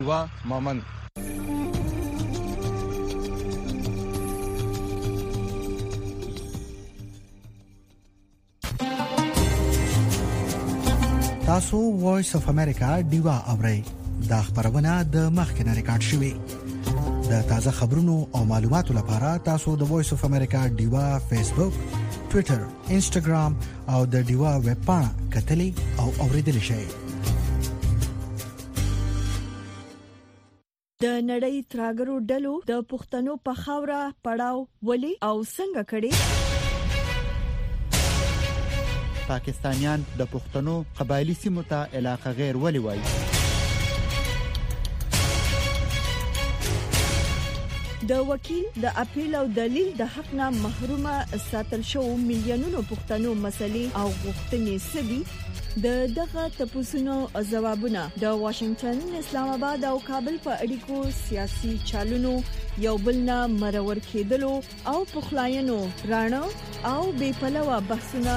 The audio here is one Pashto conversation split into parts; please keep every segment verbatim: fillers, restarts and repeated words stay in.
ډیوا مومند. تاسو وایس اف امریکا ډیوا اورئ. دا خبرونه د مخکنه ریکارډ شوې. د تازه خبرونو او معلوماتو لپاره تاسو د وایس اف امریکا ډیوا فیسبوک، ټوئیټر، انسټاګرام او د ډیوا ویب پاڼه کتلې او اوریدلې شئ. د نړۍ تراګرو ډلو د پښتنو په خاوره پړاو ولي او څنګه کړي؟ پاکستانیان د پښتنو قبایلی سیمو ته علاقه غیر ولي وایي؟ د وکیل د اپیل او دلیل د حق نه محرومه ساتل شو میلیونونو پښتنو مسلې او غوښتنې سدي. د دغه تپوسونو جوابونه د واشنگټن، اسلام آباد او کابل په اړیکو سیاسي چالونو یو بل نه مرور کېدلو او پخلاینو رانه او بې پلوه بحثونه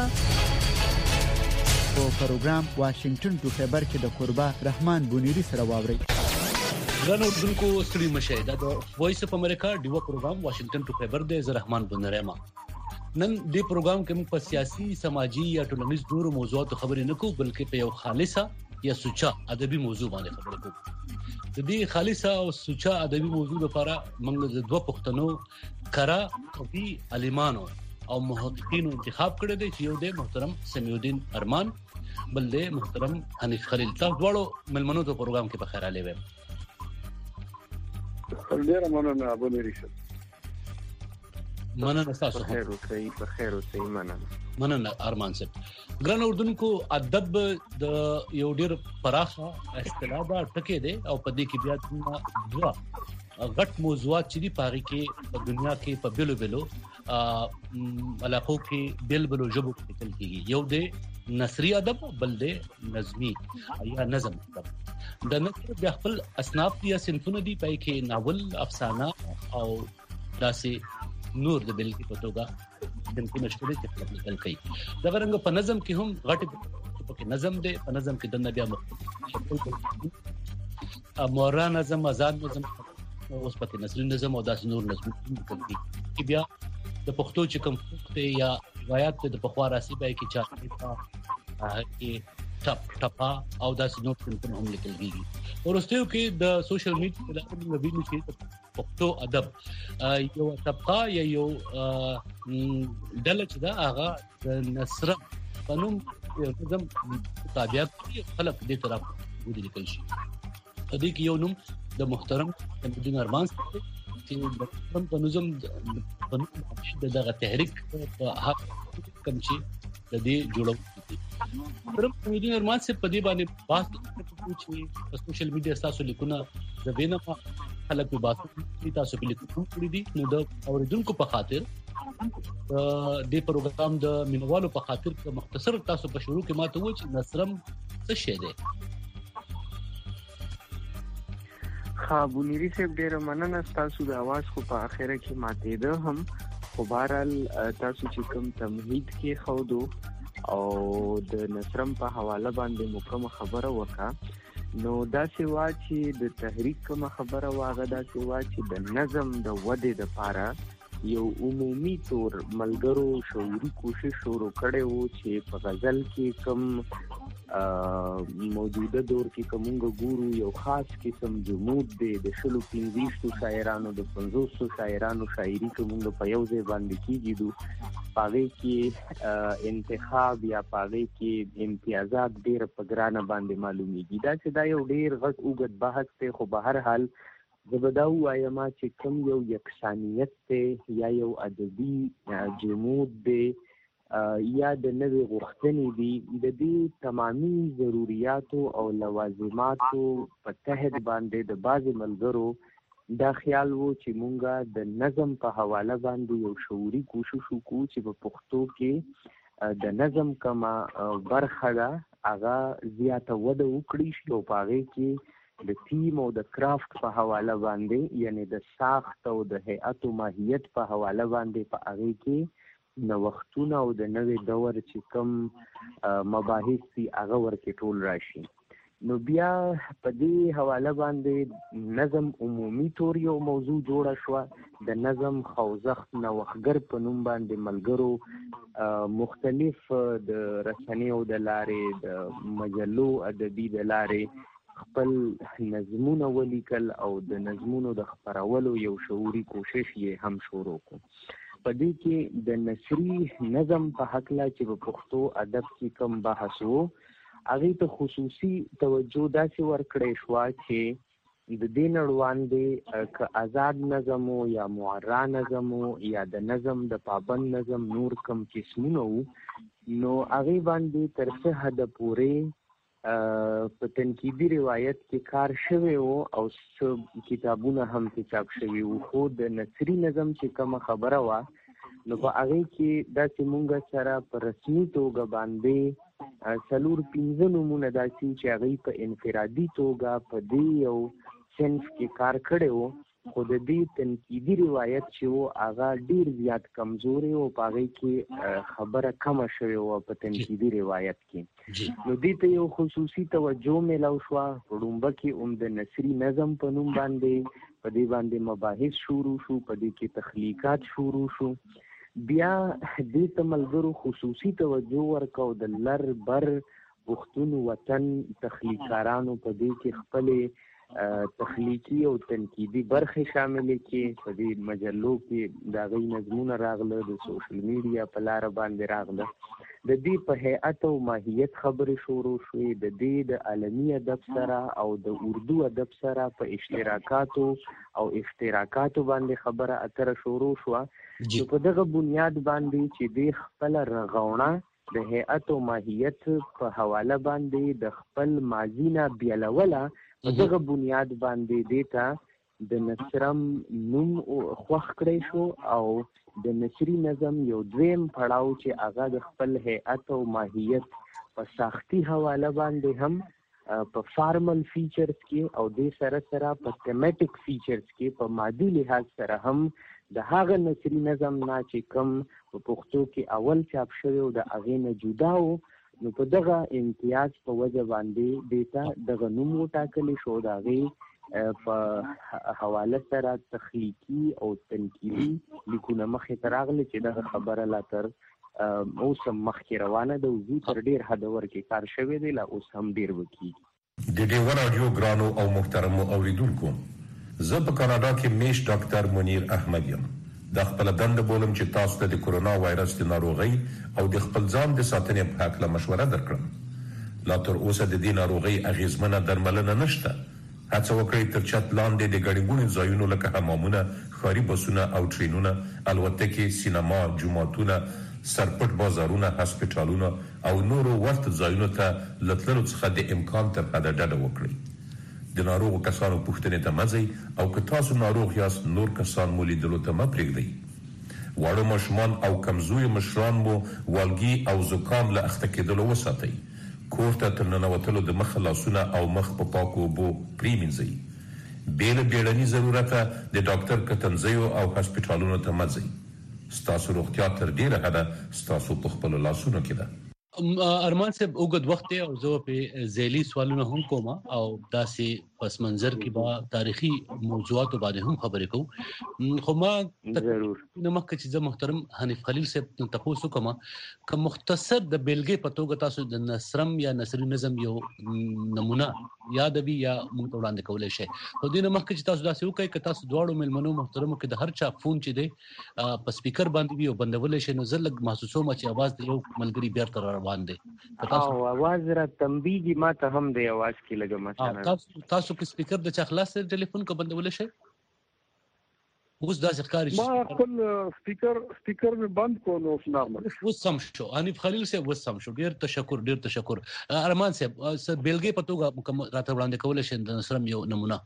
په پروګرام واشنگټن ټو خبر کې د قربا رحمان بونیری سره واوري. غنو دونکو ستړي مشه د وایس اف امریکا ډیوا پروګرام واشنگټن ټو خبر د رحمان بونیری ما نن دې پروګرام کې موږ په سیاسي، سماجی یا ټولنیز ډورو موضوعاتو خبرې نه کوو بلکې په یو خالصه یا سوچا ادبي موضوع باندې خبرې کوو. د دې خالصه او سوچا ادبي موضوع لپاره موږ د دوه پښتنو کرا قوي عالمانو او محققینو انتخاب کړی دی چې یو دی محترم سمیع الدین ارمان، بل دی محترم حنیف خلیل. تاسو دواړو ملمنو ته پروګرام کې په خیر علي ویم. ډیر مننه ابو نریشه. مننه تاسو. خیر اوسئ، په خیر اوسئ. مننه. مننه ارمان صاحب. ګران اردوونکو، ادب د یو ډیر پراخه اصطلاح ده، ټکی دی او په دې کې بیا دوا غټ موضوعات چې دی پاره کې په دنیا کې په بیلو بیلو علاقو کې بیل بیلو ژبو کې تل کېږي. یو دی نثري ادب، بل دی نظمي یا نظم ادب. د نثر د خپل اصناف یا صنفونه دي، پای کې ناول، افسانه او داسې نور د بیل کې پټوګه د کوم شپږ چې په لیکل کوي. دا ورنګ په نظم کې هم غټ په کې نظم دی. په نظم کې د نبي مختلف مورا نظم، آزاد نظم، اوس پکې نثري نظم او داسې نور نظم کوي. چې بیا د پښتو چې کوم ته یا روایت د پخوا راسي به کې چا کې ټپ ټپا او داسې نور څه هم لیکل کیږي. ورستیو کې د سوشل میډیا په لاره نوی چې پښتو ادب یو طبقه یا یو ډله چې دا هغه د نثر قانون نظم تابعیت خلق دې طرف ودی لیکل شي. په دې کې یو نوم د محترم سمیع الدین ارمان چې د کوم په نظم د دغه تحریک په حق کوم چې د دې جوړو محترم سمیع الدین ارمان سے په دې باندې بحث چې په سوشل میډیا تاسو لیکونه د وینه خلک په باسو چې تاسو په لیکونو کړی دي. نو د اوریدونکو په خاطر د پروګرام د مینوالو په خاطر په مختصر تاسو په شروع کې ماته و چې نثرم څه شی دی. خابونيري صاحب ډیر مننه تاسو د आवाज خو په اخره کې ماته ده هم خو بهرال تاسو چې کوم تمهید کې خو دو او د نثرم په حواله باندې مکمل خبره وکړه. نو دا سیوا چې د تحریک کوم خبره واغه دا سیوا چې د نظم د ودې د پاره یو عمومي تور ملګرو شعوري کوشش شروع کړي وو چې په غزل کې کوم موجوده دور کې کومه ګورو یو خاص قسم جمود دی د شلو پنځیشتو شاعرانو د پنځوسو شاعرانو شاعري کومه په یو ځای باندې کیږي دو پاغې کې انتخاب یا پاغې کې امتیازات ډېر په ګرانه باندې معلومیږي. دا چې دا یو ډېر غټ اوږد بحث دی خو به هر حال زبدا وایم چې کوم یو یکسانیت دی یا یو ادبي جمود دی یا د نوې غوښتنې دي د دې تمامي ضرورتو او لوازماتو په تحت باندې د بعض ملګرو دا خیال وو چې مونږه د نظم په حواله باندې یو شعوري کوشش وکړو چې په پښتو کې د نظم کما برخه ده هغه زیاته وده وکړي شي او په هغې کې د تیم او د کرافت په حواله باندې یعنی د ساخت او د هیئت او ماهیت په حواله باندې په هغې کې نوښتونه او د نوې دور چې کوم مباحث دي هغه ورکې ټول راشي. نو بیا په دې حواله باندې نظم عمومي تور یو موضوع جوړه شوه د نظم خوځښت نوښتګر په نوم باندې ملګرو مختلف د رسنیو د لارې د مجلو ادبي د لارې خپل نظمونه ولیکل او د نظمونو د خپرولو یو شعوري کوشش یې هم شروع کړ. په دې کې د نثري نظم په هکله چې په پښتو ادب کې کوم بحث و هغه ته خصوصي توجه داسې ورکړې شو چې د دې نړوان دی ک آزاد نظم یا معرا نظم یا د نظم د پابند نظم نور کم قسمونه نو هغه باندې تر څه حد پورې په تنقیدي روایت کې کار شوی او څه کتابونه هم چاپ شوي وو خو د نثري نظم چې کوم خبره وا نو په هغه کې داسې مونږ سره په رسمي توګه باندې څلور پنځه نومونه داسې چې هغه په انفرادي توګه په دې یو سنس کې کار کړی وو خو د دې تنقیدي روایت چې وو هغه ډیر زیات کمزوري او په هغه کې خبره کمه شوې وه په تنقیدي روایت کې نو دې ته یو خصوصي توجه میلاو شوه په ډومبه کې هم د نثري نظم په نوم باندې په دې باندې مباحث شروع شو په دې کې تخلیقات شروع شو بیا دې ته ملګرو خصوصي توجه ورکو د لر بر پښتون وطن تخلیقارانو په دې کې خپل تخلیقي او تنقیدي برخې شاملې کې په دې مجلو کې د هغوی نظمونه راغله د سوشل میډیا په لاره باندې راغله د دې په هیئت او ماهیت خبرې شروع شوې د دې د عالمي ادب سره او د اردو ادب سره په اشتراکاتو او اشتراکاتو باندې خبره اتره شروع شوه نو په دغه بنیاد باندې چې دې خپل رغونه د هیئت او ماهیت په حواله باندې د خپل ماضي نه بیلوله په دغه بنیاد باندې دې ته د نثرم نوم خوښ کړی شو او د نثري نظم یو دویم پړاو چې هغه د خپل هیئت او ماهیت په ساختي حواله باندې هم په فارمل فیچرز کې او دې سره سره په تیمیټک فیچرز کې په مادي لحاظ سره هم د هغه نثري نظم نه چې کوم په پښتو کې اول چاپ شوی او د هغې نه جدا و نو په دغه امتیاز په وجه باندې دې ته دغه نوم وټاکلی شو د هغې په حواله سره تخلیقي او تنقیدي لیکونه مخې ته راغلي چې دغه خبره لا تر اوس هم مخکې روانه ده وزي تر ډېر حده ورکې کار شوی دی لا اوس هم ډېر وکېږي. د ډیوه راډیو ګرانو او محترمو اوریدونکو زه په کاناډا کې میش ډاکټر منیر احمد یم د خپل دنده بولم چې تاسو ته د کورونا وایرس د ناروغۍ او د خپل ځان د ساتنې په هکله مشوره درکړم لا تر اوسه د دې ناروغۍ اغیزمنه درملنه نشته هڅه وکړئ تر چت لاندې د ګڼې ګوڼې ځایونو لکه حمامونه ښاري بسونه او ټرینونه الوتکې سینما جوماتونه سرپټ بازارونه هسپټالونه او نورو ورته ځایونو ته له تللو څخه د امکان تر حده ډډه وکړئ د ناروغو کسانو پوښتنې ته مه ځئ او که تاسو ناروغ یاست نور کسان مو لیدلو ته مه پرېږدئ واړه ماشومان او کمزوري مشران مو والګي او زکام له اخته کېدلو وساتئ کور ته تر ننوتلو د مخه لاسونه او مخ په پاکو اوبو پرېمینځئ بې له بیړني ضرورته د ډاکټر کتنځیو او هسپټالونو ته مه ځئ ستاسو روغتیا تر ډېره حده ستاسو په خپلو لاسونو کې ده. ارمان صاحب اوږد وخت دی او زه په ذیلی سوالونه هم کوم او داسې پس منظر کې با تاریخي موضوعات باندې هم خبرې کوم خو ما ضرور نو مخکې چې زه محترم حنیف خلیل صاحب تاسو کوم که مختصر د بیلګې په توګه تاسو د نثرم یا نثري نظم یو نمونه یاد وي یا موږ ته وړاندې کولی شئ خو دې نه مخکې چې تاسو داسې وکړئ که تاسو دواړو مېلمنو محترمو کې د هر چا فون چې دی په سپیکر باندې وي او بندولی شئ نو زه لږ محسوسوم چې اواز د یو ملګري بیرته را روان دی او اواز را تنبیږي ما ته هم دی اواز کې لږه مثلا تاسو تاسو کې سپیکر د چا خلاص دی ټلیفون که بندولی شئ اوس داسې ښکاري ما خپل سپیکر سپیکر مې بند کړو نو اوس نارمل اوس سم شو حنیف خلیل صاحب اوس سم شو ډېر تشکر ډېر تشکر ارمان صاحب بیلګې په توګه راته وړاندې کولی شئ د نثرم یو نمونه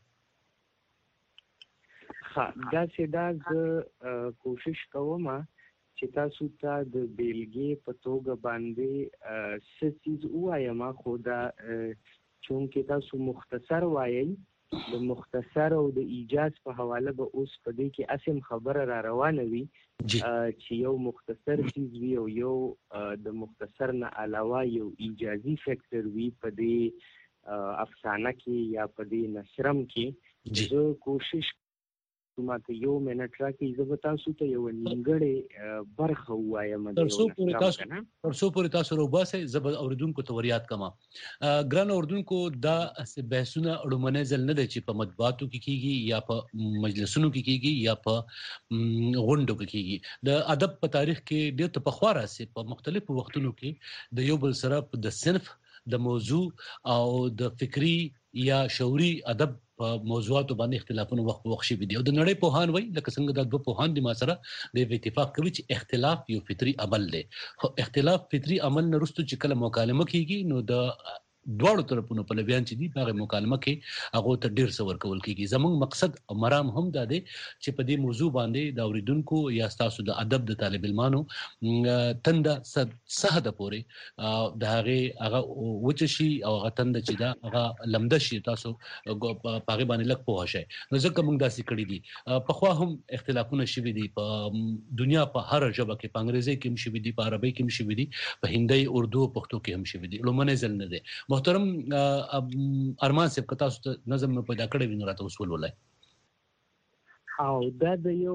ها داسې دا زه کوشش کوم چې تاسو ته د بیلګې په توګه باندې څه څیز ووایم خو دا چونکې تاسو مختصر وایئ د مختصر او د ایجاز په حواله به اوس په دې کې اسم خبره را روانه وي چې یو مختصر چیز وي او یو د مختصر نه علاوه یو ایجازي فیکټر وي په دې افسانه کې یا په دې نثرم کې زه کوشش کوم ته یو منټ راکې زه به تاسو ته یو نیمګړې برخه وایم تر څو پورې تاسو تر څو پورې تاسو روباسه زب اوریدونکو ته وریاد کما ګران اوریدونکو دا بحثونه اړمنه ځل نه دي چې په مطبوعاتو کې کیږي یا په مجلسونو کې کیږي یا په غونډو کې کیږي د ادب په تاریخ کې ډېر په خورا سي په مختلفو وختونو کې د یو بل سره د صنف د موضوع او د فکری یا شعوري ادب په موضوعاتو باندې اختلافونه وخت وخت شي دي او د نړۍ په هان وای لکه څنګه د دوه په هان دي ما سره د اتفاق کوي چې اختلاف یو فطري عمل دی خو اختلاف فطري عمل نه رستو چې کله مکالمه کیږي نو د دواړو طرفونو په لبیان چې دي هغه مکالمه کې هغه ته ډیر څه ورکول کیږي زموږ مقصد او مرام هم دا دی چې په دې موضوع باندې د اوریدونکو یا تاسو د ادب د طالب علمانو تند صحه پوري د هغه هغه وچ شي او هغه تند چې دا هغه لمده شي تاسو په هغه باندې لک پوه شئ نو ځکه موږ داسې کړی دي په خو هم اختلافونه شوي دي په دنیا په هر ژبه کې په انګریزي کې هم شوي دي په عربي کې هم شوي دي په هندي اردو پښتو کې هم شوي دي لومړنی ځل نه دي محترم ارمان صاحب کتا ست نظم نه پیدا کړی وینو راته اصول ولای او دا د یو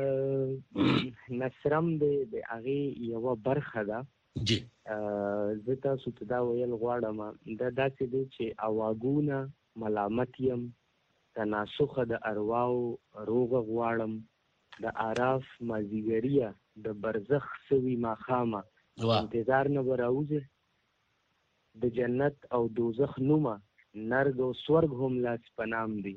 نثرم د هغه یو برخه ده جی زه تاسو ته دا ویل غواړم دا داسې دی چې اواګونه ملامت یم تناسخ د ارواو روغ غواړم د عراف مازیګریه د برزخ سوي ماخامه انتظار نه براوزه د جنت او دوزخ نومه نرد او سورګ هم لاس پنام دي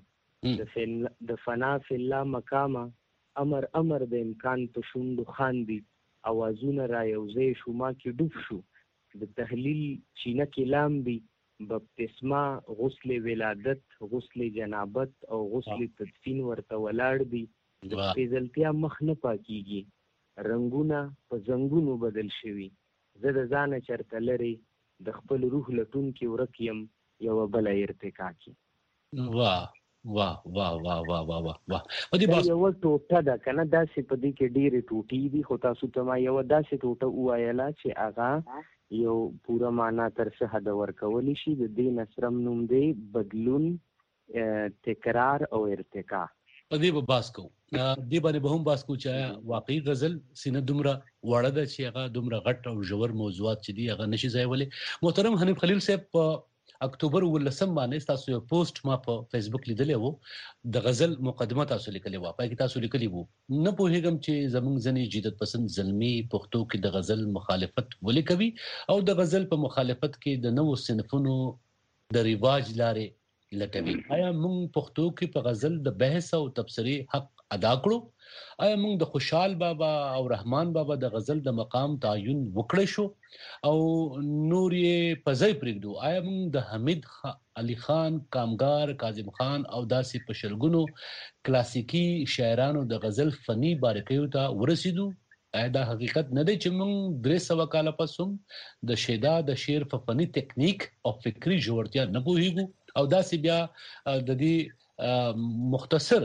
د فنا فی الله مقامه امر امر د امکان په شوندو خاندي اوازونه را یوځای شو ما کې ډوب شو د تحلیل چینه کې لام دي بپتسما غسل ولادت غسل جنابت او غسل تدفین ورته ولاړ دي د پیزلتیا مخ نه پاکیږي رنگونه په زنګونو بدل شوي زه د ځانه چرته لري د خپل روح لټون کې ورکیم یو بل ارتقا کی واه واه واه واه واه واه واه واه په دې باندې یو ټوټه ده کنه داسې په دې کې ډېرې ټوټې دي خو تاسو ته ما یو داسې ټوټه وایله چې هغه یو پوره معنا تر څه حد ورکولی شي د دې نثرم نوم دی بدلون تکرار او ارتقا په دې به باس کوو دې باندې به هم باس کوو چې واقعي غزل سینه دومره وړه ده چې هغه دومره غټ او ژور موضوعات چې دي هغه نشي ځایولې محترم حنیف خلیل صاحب په اکتوبر ولسم باندې تاسو یو پوسټ ما په فیسبوک لیدلې وو د غزل مقدمه تاسو لیکلې وو پای کې تاسو لیکلې وو نه پوهیږم چې زمونږ ځنې جدت پسند زلمی پښتو کې د غزل مخالفت ولې کوي او د غزل په مخالفت کې د نوو صنفونو د ریواج لارې لټوي آیا موږ پښتو کې په غزل د بحث او تبصرې حق ادا کړو آیا موږ د خوشحال بابا او رحمان بابا د غزل د مقام تعین وکړی شو او نور یې پځای پرېږدو آیا موږ د حمید علي خان کامګار کاظم خان او داسې په شلګونو کلاسیکی شاعرانو د غزل فني باریکیو ته ورسېدو آیا دا حقیقت نه دی چې موږ درې سوه کاله پس هم د شیدا د شعر په فني ټیکنیک او فکری ژورتیا نه پوهیږو او داسې بیا د دې مختصر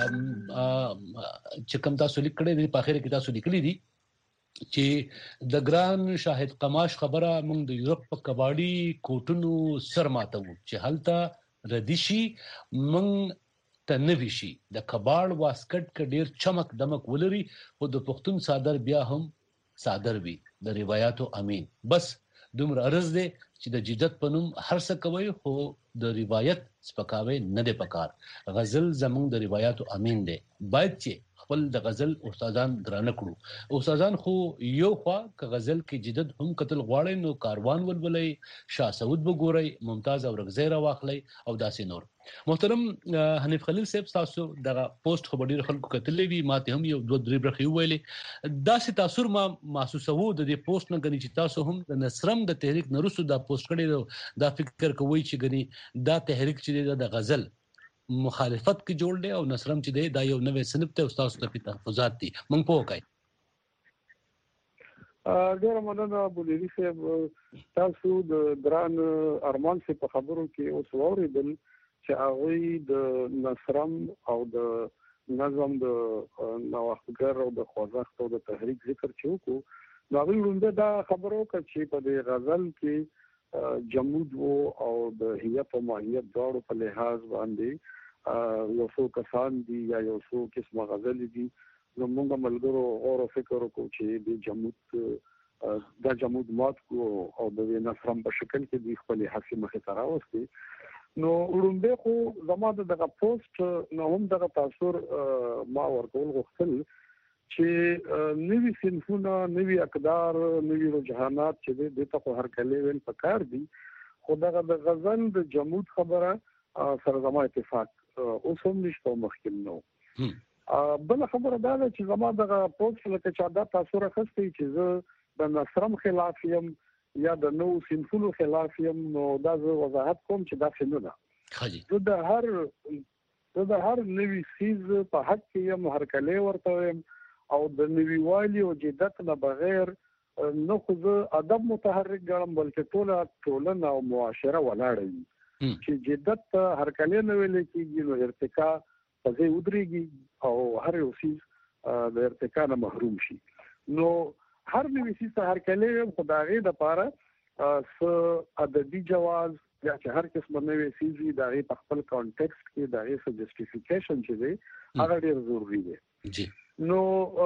چې کوم تاسو لیکلي دي په اخر کې تاسو لیکلي دي چې د ګران شاهد قماش خبره موږ د یورپ په کباړي کوټونو سر ماتو چې هلته ردیشي موږ ته نوي شي د کباړ واسکټ ک ډیر چمک دمک ولري او د پښتون صادر بیا هم صادر وي د روایتو امین بس دومره عرض دی چې د جدت پنوم هر څه کوي خو د روایت سپکاوي نه دی پکار غزل زمونږ د روایتو امین دی باید چې خپل د غزل استادان درانه کړو استادان خو یو خوا ک غزل کې جدت هم قتل غواړي نو کاروان ولولې شاه سعود وګوري ممتاز او رغزی را واخلي او داسې نور محترم حنیف خلیل صاحب تاسو دغه پوسټ خو ډیر خلکو کتلې وی ماته هم یو دوه درې برخې ویلې داسې تاثیر ما محسوسه وو د دې پوسټ نه غني چې تاسو هم د نثرم د تحریک نرسو دا پوسټ کړی دا فکر کوي چې غني دا تحریک چې د غزل مخالفت کې جوړ دی او نثرم چې دی دا یو نوې صنف ته استاد ته تحفظات دي مونږ پوه کوي ډیر مننه بوليري صاحب تاسو د ګران ارمان سے په خبرو کې اوس اوریدل چې هغه د نثرم او د نظم د نوښتګر او د خوځښت او د تحریک ذکر چې وکړو دا ویلونده دا خبرو کې چې په غزل کې جمود او د هيئت او ماهیت دواړو په لحاظ باندې یو څو کسان دي یا یو څو قسمه غزل دي نو موږ ملګرو غور او فکر وکړو چې د جمود د جمود مات کو او د نصرم په شکل کې د خپل حسي مخه تراوستي نو ورنده خو زماده دغه پوسټ نو هم دغه تاثیر ما ورکول غوښتل چې نوی صنفونه نوی اقدار نوی رجحانات چې د تاسو هر کله ویل پکار دي خو دغه د غزل د جمود خبره سره زما اتفاق اوس هم نشته مخکې نو بل خبره دا ده چې زما دغه پوسټ لکه چې دا تاسو راخستې چې زه د نصرم خلاف یم یا د نو صنفونو خلاف یم نو دا زه وضاحت کوم چې دا څه نه ده زه د هر زه د هر نوی سیز په حق کې یم هر کله ورته یم او د نویوالي او جدت نه بغیر نه خو زه ادب متحرک ګڼم بلکې ټوله ټولنه او معاشره ولاړه وي چې جدت هر کله نه ویل کېږي نو ارتقا په ځای ودرېږي او هر یو سیز د ارتقا نه محروم شي نو هر نوی سیز ته هر کله خدای د پاره س ادبي جواز یا چې هر قسم نوی سیز وي د په خپل کانټیکست کې د هغه جسټیفیکیشن چې دی هغه ډیر ضروری دی جی نو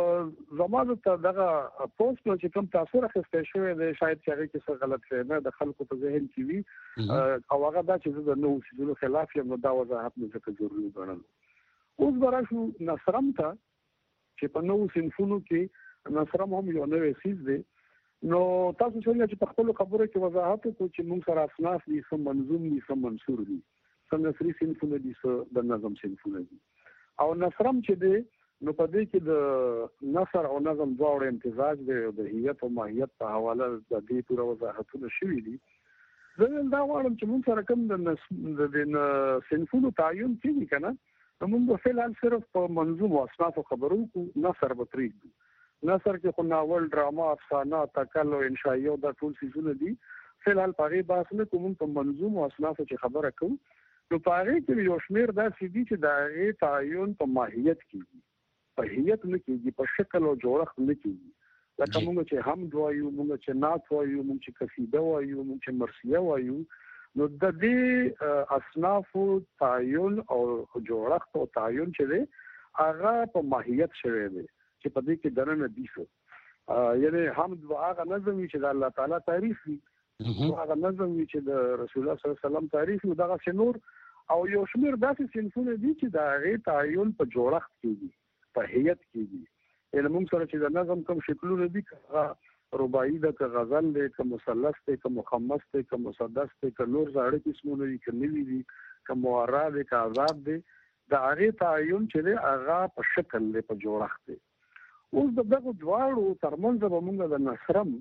زموږ ته دغه پوسټ نو چې کوم تاسو راخسته شوی دی شاید چې هغه کې څه غلط فهمه د خلکو په ذهن کې وي او هغه دا چې د نو سیزونو خلاف یم نو دا وضاحت نه ځکه ضروري ګڼل اوس براشو نصرم ته چې په نو صنفونو کې نصرم هم یو نوې سیز دی نو تاسو څنګه چې په خپل خبره کې وضاحت وکړو چې موږ سره اصناف دي سم منظوم دي سم منصور دي سم نثري صنفونه دي سم د نظم صنفونه دي او نصرم چې دی نو په دې کې د نثر او نظم دواړو امتزاج دی او د هيئت او ماهیت په حواله د دې پوره وضاحتونه شوي دي زه دا وایم چې موږ سره کوم د د صنفونو تعین کیږي کنه نو موږ په فعل صرف په منظوم او اصناف خبرو کو نثر بطریق نثر کې خو ناول ډراما افسانه تکل او انشائیه دا ټول سيزونه دي فعل پاره بحث نه کوم په منظوم او اصناف کې خبره کوم نو پاره کې یو شمیر دا سيدي چې دا غي تعین په ماهیت کیږي په هيئت نه کېږي په شکل او جوړښت نه کېږي لکه موږ چې حمد وایو موږ چې نعت وایو موږ چې قصیده وایو موږ چې مرثیه وایو نو د دې اصناف تعین او جوړښت او تعین چې دی هغه په ماهیت شوی دی چې په دې کې درنه دي څه یعنی حمد هغه نظم چې د الله تعالی تعریف وي هغه نظم چې د رسول الله صلی الله علیه وسلم تعریف وي دغه نور او یو شمیر داسې صنفونه دي چې د هغه تعین په جوړښت کې دي په هيئت کې یعنی موږ سره چې د نظم کوم شکلونه دي که رباعي ده که غزل ده که مثلث ده که مخمس ده که مسدس ده که نور زاړه قسمونه دي که نوي دي که معرّ ده که آزاد ده د هغې تعین چې دی هغه په شکل دی په جوړښت دی اوس د دغو دواړو ترمنځ به موږ د نصرم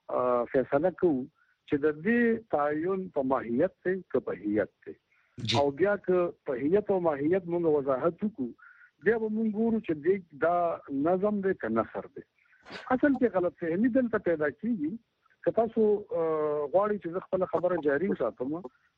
فیصله کوو چې د دې تعین په ماهیت دی که په هيئت دی او بیا که په هيئت او ماهیت موږ وضاحت وکړو بیا به موږ ګورو چې دا نظم دی که نثر دی اصل کې غلط فهمي دلته پیدا کیږي که تاسو غواړئ چې زه خپله خبره جاري وساتم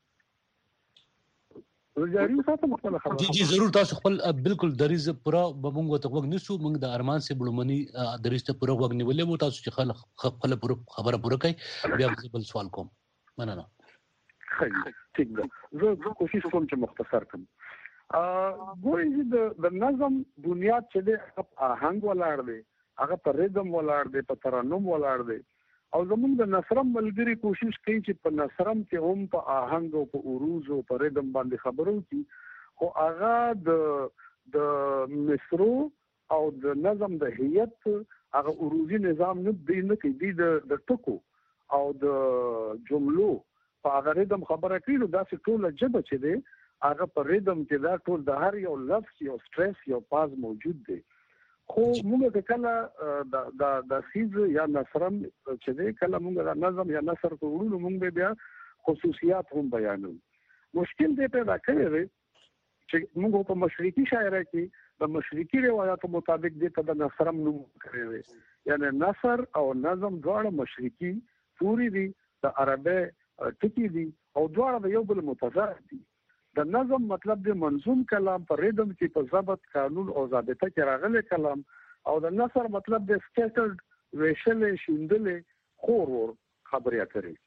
زه جاري وساتم خپله خبره جی جی ضرور تاسو خپل بالکل دریز پوره به موږ ته وګ نشو موږ د ارمان سي بلومني دریز ته پوره وګ نیولې مو تاسو چې خپل خپل پوره خبره پوره کړئ بیا بل سوال کوم مننه خیر ٹھیک ده زه کوشش کوم چې مختصر کړم ګورئ د د نظم بنیاد چې دی هغه آهنګ ولاړ دی هغه په ریدم ولاړ دی په ترنم ولاړ دی او زموږ د نثرم ملګري کوشش کوي چې په نثرم کې هم په آهنګ او په عروض او په ریدم باندې خبرو کوي خو هغه د د مصرو او د نظم د هيئت هغه عروضي نظام نه دی نه کوي د د ټکو او د جملو په هغه ریدم خبره کوي نو داسې ټوله ژبه چې دی هغه په ریدم کې دا ټول د هر یو لفظ یو سټریس یو پاز موجود دی خو موږ کله د د د سیز یا نثرم چې دی کله موږ د نظم یا نثر په وړو موږ بیا خصوصیات هم بیانو مشکل دی پیدا کړی دی چې موږ په مشرقي شاعرۍ کې د مشرقي روایتو مطابق د ته د نثرم نوم کړی دی یعنی نثر او نظم دواړه مشرقي توري دي د عربی ټکي دي او دواړه د یو بل متضاد دي د نظم مطلب د منظوم کلام په ریدم کې په ضبط قانون او ضابطه کې راغلي کلام او د نثر مطلب د سکیټرډ ویشل شیندل خور ور خبرې کوي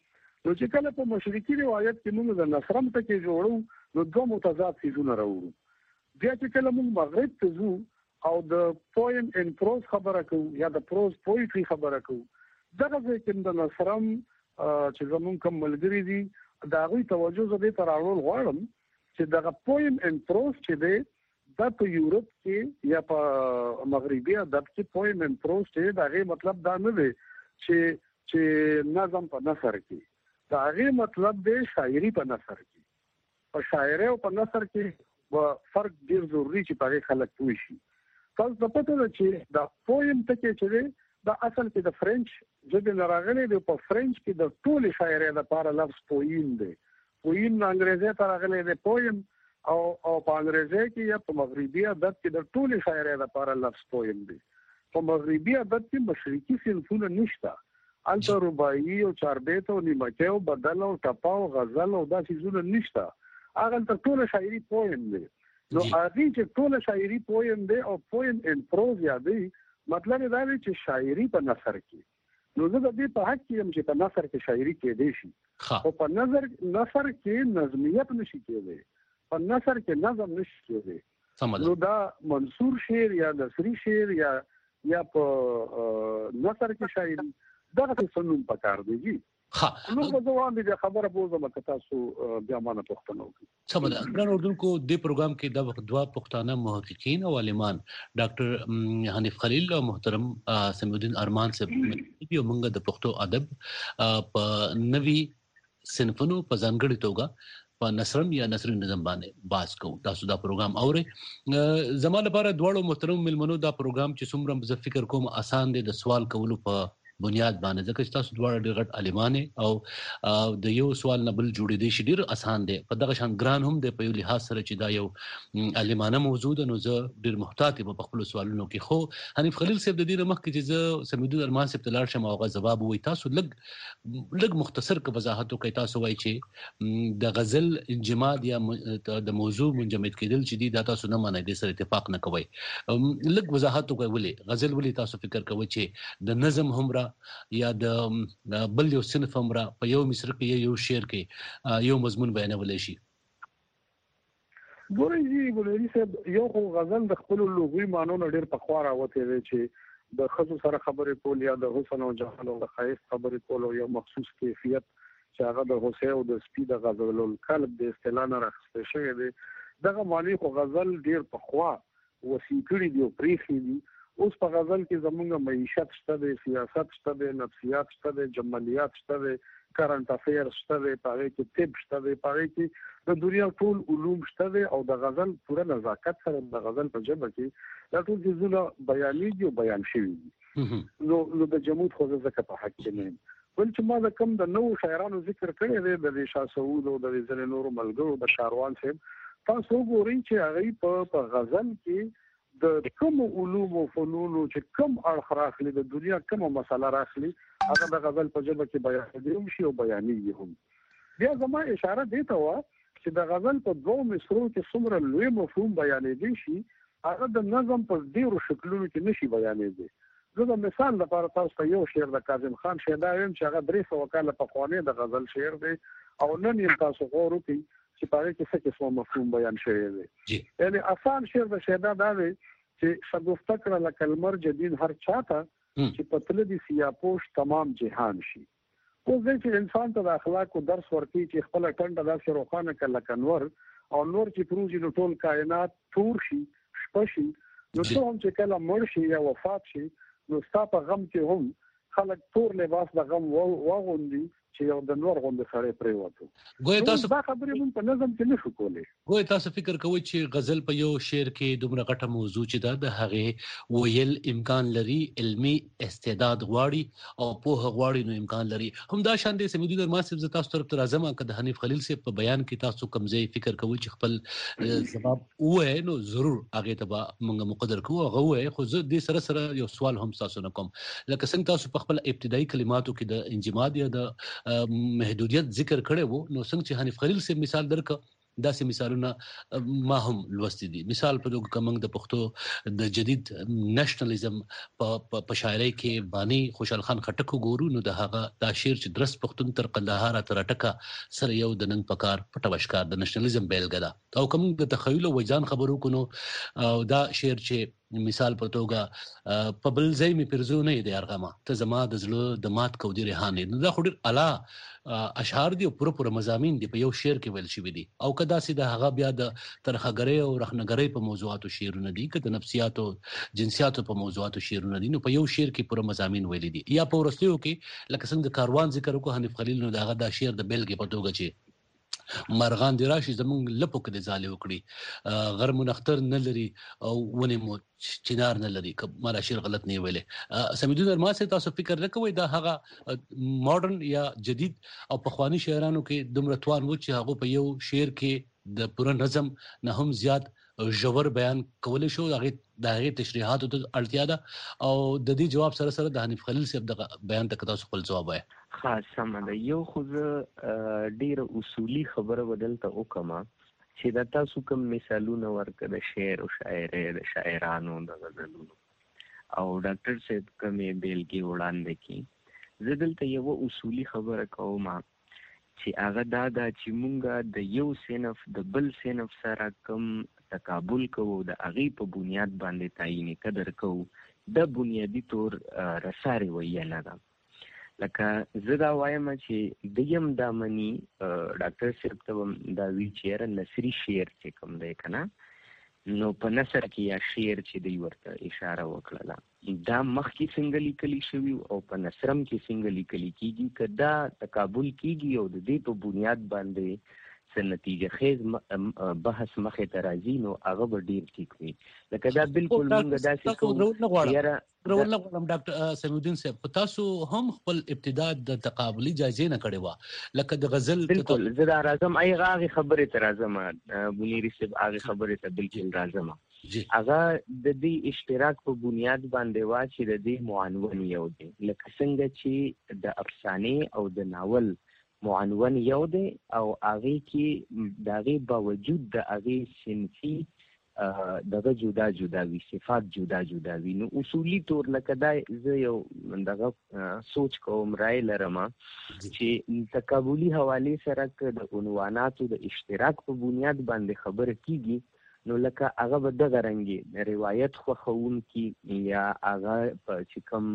نو چې کله په مشرقي روایت کې موږ د نصرم ته کې جوړو نو دوه متضاد څیزونه راوړو. بیا چې کله موږ مغرب ته ځو او د پویم ان پروز خبره کوو یا د پروز پوئټري خبره کوو، دغه ځکه د نصرم چې زموږ کوم ملګری دي دا غوي توجه زده تر اړول غواړم چې دغه پویم ان پروز چې دی دا په یورپ کې یا په مغربي ادب کې پویم ان پروز چې دا غي مطلب دا نه دی چې چې نظم په نثر کې، دا غي مطلب دی شاعري په نثر کې. په شاعري او په نثر کې و فرق ډیر ضروری چې په خلک پوه شي. تاسو ته پته ده چې دا پویم ته کې چې دا اصل کې د فرنچ ژبه نه راغلی دی. په فرنچ کې د ټول شاعري لپاره لفظ پویم دی. پویم نه انګریزي ته راغلی دی پویم، او او په انګریزي کې یا په مغربي ادب کې د ټول شاعري لپاره لفظ پویم دی. په مغربي ادب کې مشرقي صنفونه نشته، البته رباعي او چاربیت او نیمچه او بدل او ټپا او غزل او داسې زونه نشته. هغه ته ټول شاعري پویم دی. نو هغه چې ټول شاعري پویم دی او پویم ان پروز یادي، مطلب دا دی چې شاعري په نثر کې. نو زه د دې په حق کې هم چې په نثر کې شاعري کې دی شي، او په نظر نثر کې نظمیت نشي کېدی، په نثر کې نظم نشي کېدی. نو دا منصور شعر یا نثري شعر یا یا په نثر کې شاعري دغه څه نوم پکار دی جی. ها نو په ځوان دي خبره بوزم که تاسو بیا مانه پښتنو کې. سمه ده. ګران اردوونکو د پروګرام کې د وخت دوا پښتانه محققین او عالمان ډاکټر حنیف خلیل او محترم سمیع الدین ارمان صاحب یو موږ د پښتو ادب په نوي صنفونو په ځانګړي توګه په نثرم یا نثري نظم باندې باز کوو. تاسو دا پروګرام اورئ. زموږ لپاره دواړو محترم ملمنو دا پروګرام چې څومره زه فکر کوم آسان دی د سوال کولو په بنیاد باندې، ځکه چې تاسو دواړه ډېر غټ عالمان او د یو سوال نه بل جوړېدی شي ډېر آسان دی، په دغه شان ګران هم دی په یو لحاظ سره چې دا یو عالمانه موضوع ده. نو زه ډېر محتاط یم په خپل سوالونو کې. خو حنیف خلیل صاحب د دې مخکې چې زه سمیع الدین ارمان صاحب ته لاړ شم او هغه ځواب وایي، تاسو لږ لږ مختصر که وضاحت وکړئ. تاسو وایي چې د غزل انجماد یا د موضوع منجمد کېدل چې دي دا تاسو نه منئ، دې سره اتفاق نه کوئ. لږ وضاحت وکړئ ولې غزل ولې تاسو فکر کوئ چې د نظم هم یا د بل یو صنف امره په یو مصر کې یو شعر کې یو مضمون بیانولای شي؟ ګورئ جی ګولري صاحب، یو خو غزل د خپل لغوي معنی نه ډېر پخوا راوتی دی چې د ښځو سره خبرې کول یا د حسن او جمال او د ښایست خبرې کول او یو مخصوص کیفیت چې هغه د حسین او د سپي د غزل القلب د اصطلاح نه راخیستل شوی دی. دغه معنی خو غزل ډېر پخوا وسیع کړي دي او پرېښي دي. اوس په غزل کې زمونږ معیشت شته دی، سیاست شته دی، نفسیات شته دی، جمالیات شته دی، کرنٹ افیر شته دی، په هغې کې طب شته دی، په هغې کې د دنیا ټول علوم شته دی، او د غزل پوره نزاکت سره د غزل په ژبه کې دا ټول څیزونه بیانېږي او بیان شوي دي. نو نو د جمود خو زه ځکه په حق کې نه یم. بل چې ما د کوم د نوو شاعرانو ذکر کړی دی، د دې شاه سعود او د ځینې نورو ملګرو د شاروان صاحب، تاسو وګورئ چې هغوی په غزل کې د کوم علوم او فنونو چې کوم اړخ راخلي، د دنیا کومه مسله راخلي، هغه د غزل په ژبه کې بیانېدلی هم شي او بیانېږي هم. بیا زما اشاره دې ته وه چې د غزل په دوو مصرو کې څومره لوی مفهوم بیانېدی شي، هغه د نظم په ډېرو شکلونو کې نشي بیانېدی. زه د مثال لپاره تاسو ته یو شعر د کاظم خان شیدا وایم چې هغه درې سوه کاله پخوانی د غزل شعر دی، او نن یې تاسو غور وکړئ چې په هغې کې څه قسمه مفهوم بیان شوی دی. یعنې آسان شعر د شیدا دا دی چې شګفته کړه لکه لمر جدید هر چاته چې پتله دي سیاپوش تمام جهان شي. اوس دی چې انسان ته د اخلاقو درس ورکوي چې خپله ټنډه داسې روښانه کړه لکه نور، او نور چې پروزي نو ټول کائنات تور شي، شپه شي. نو ته هم چې کله مړ شي یا وفات شي، نو ستا په غم کې هم خلک تور لباس د غم واغوندي چې یو د نور غوندې سړی پرېوتو. ګویا تاسو دا خبرې موږ په نظم کې نشو کولی. ګویا تاسو فکر کوئ چې غزل په یو شعر کې دومره غټه موضوع چې ده د هغې ویل امکان لري، علمي استعداد غواړي او پوهه غواړي، نو امکان لري. همدا شان دی سمیع الدین ارمان صاحب، زه تاسو طرف ته راځم که د حنیف خلیل صاحب په بیان کې تاسو کوم ځای فکر کوئ چې خپل ځواب ووایئ، نو ضرور هغې ته به موږ مقدر کوو، هغه ووایئ. خو زه دې سره سره یو سوال هم تاسو نه کوم، لکه څنګه تاسو په خپل ابتدایي کلماتو کې د انجماد یا د محدودیت ذکر کړی وو، نو څنګه چې حنیف خلیل صاحب مثال درکړه داسې مثالونه ما هم لوستي دي. مثال په توګه کوم د پښتو د جدید نېشنلزم په شاعرۍ کې بانی خوشحال خان خټک ګورو نو د هغه دا شعر چې درس پښتون تر قندهار تر ټکه سره یو د نن پکار پټوشکار د نېشنلزم بیلګه ده او کوم د تخیل او وجدان خبرو کو نو دا شعر چې مثال په توګه په بل ځای می پرزو نه دی ارغما ته زما د زړه د مات کو دی رهانه نو دا خو ډیر اعلی اشعار دي او پوره پوره مضامین دي په یو شعر کې ویل شوی دي او کدا سي د هغه بیا د ترخګری او رخنګری په موضوعاتو شعرونه دي کده نفسیات او جنسیات په موضوعاتو شعرونه دي نو په یو شعر کې پوره مضامین ویل دي یا په ورستیو کې لکه څنګه کاروان ذکر وکړو حنیف خلیل نو دا د شعر د بیلګې په توګه چې مرغان دی راشي زمونږ لپو کې د ځالې وکړي غر منختر نه لري او ونه مو چنار نه لري کله شعر غلط نه ویلې سمیدون ارماسه تاسو فکر وکوي دا هغه ماډرن یا جدید او پخوانی شاعرانو کې دومره توان و چې هغه په یو شعر کې د پوره نظم نه هم زیات ژور بیان کول شو هغه د هغه تشریحات او اړتیا ده او د دې جواب سره سره د حنیف خلیل صاحب د بیان ته تاسو خپل جواب وایي. خاص سمه یو خو ډیر اصولي خبره بدلته وکما چې دا تاسو کوم مثالونه ورکړه د شعر او شاعرۍ د شاعرانو د غزلونو او ډاکټر صاحب کومې بیلګې وړاندې کړي زه دلته یو اصولي خبره کوم چې هغه دا ده چې مونږ د یو صنف د بل صنف سره کوم تقابل کوو د هغې په بنیاد باندې تعیین قدر کوو د بنیادي طور رساري ویله ده. لکه زه دا وایم چې دیم دا مني ډاکټر صاحب ته دا وی چې نثري شعر چې کوم دی که نه نو په نثر کې یا شعر چې دی ورته اشاره وکړله دا مخکې څنګه لیکلی شوي او په نثرم کې څنګه لیکلی کېږي که دا تقابل کېږي او د دې په بنیاد باندې څه نتیجه خیز بحث مخې ته راځي نو هغه به ډېر ټیک وي. لکه دا بالکل موږ داسې کوو درول نه غواړم ډاکټر سمیدون صاحب تاسو هم خپل ابتدا د تقابلي جایزې نه کړې وه لکه د غزل بالکل زه دا راځم ای هغې خبرې ته راځم منیري صاحب هغې خبرې ته بالکل راځم هغه د دې اشتراک په بنیاد باندې وا چې د دې معنون یو دی لکه څنګه چې د افسانې او د ناول معنون یو دی او هغې کې د هغې باوجود د هغې صنفي دغه جدا جدا وي صفات جدا جدا وي نو اصولي طور لکه دا زه یو دغه سوچ کوم رای لرم چې تقابلي حوالې سره که د عنواناتو د اشتراک په بنیاد باندې خبره کیږي نو لکه هغه به دغه رنګې روایت خوښونکي یا هغه چې کوم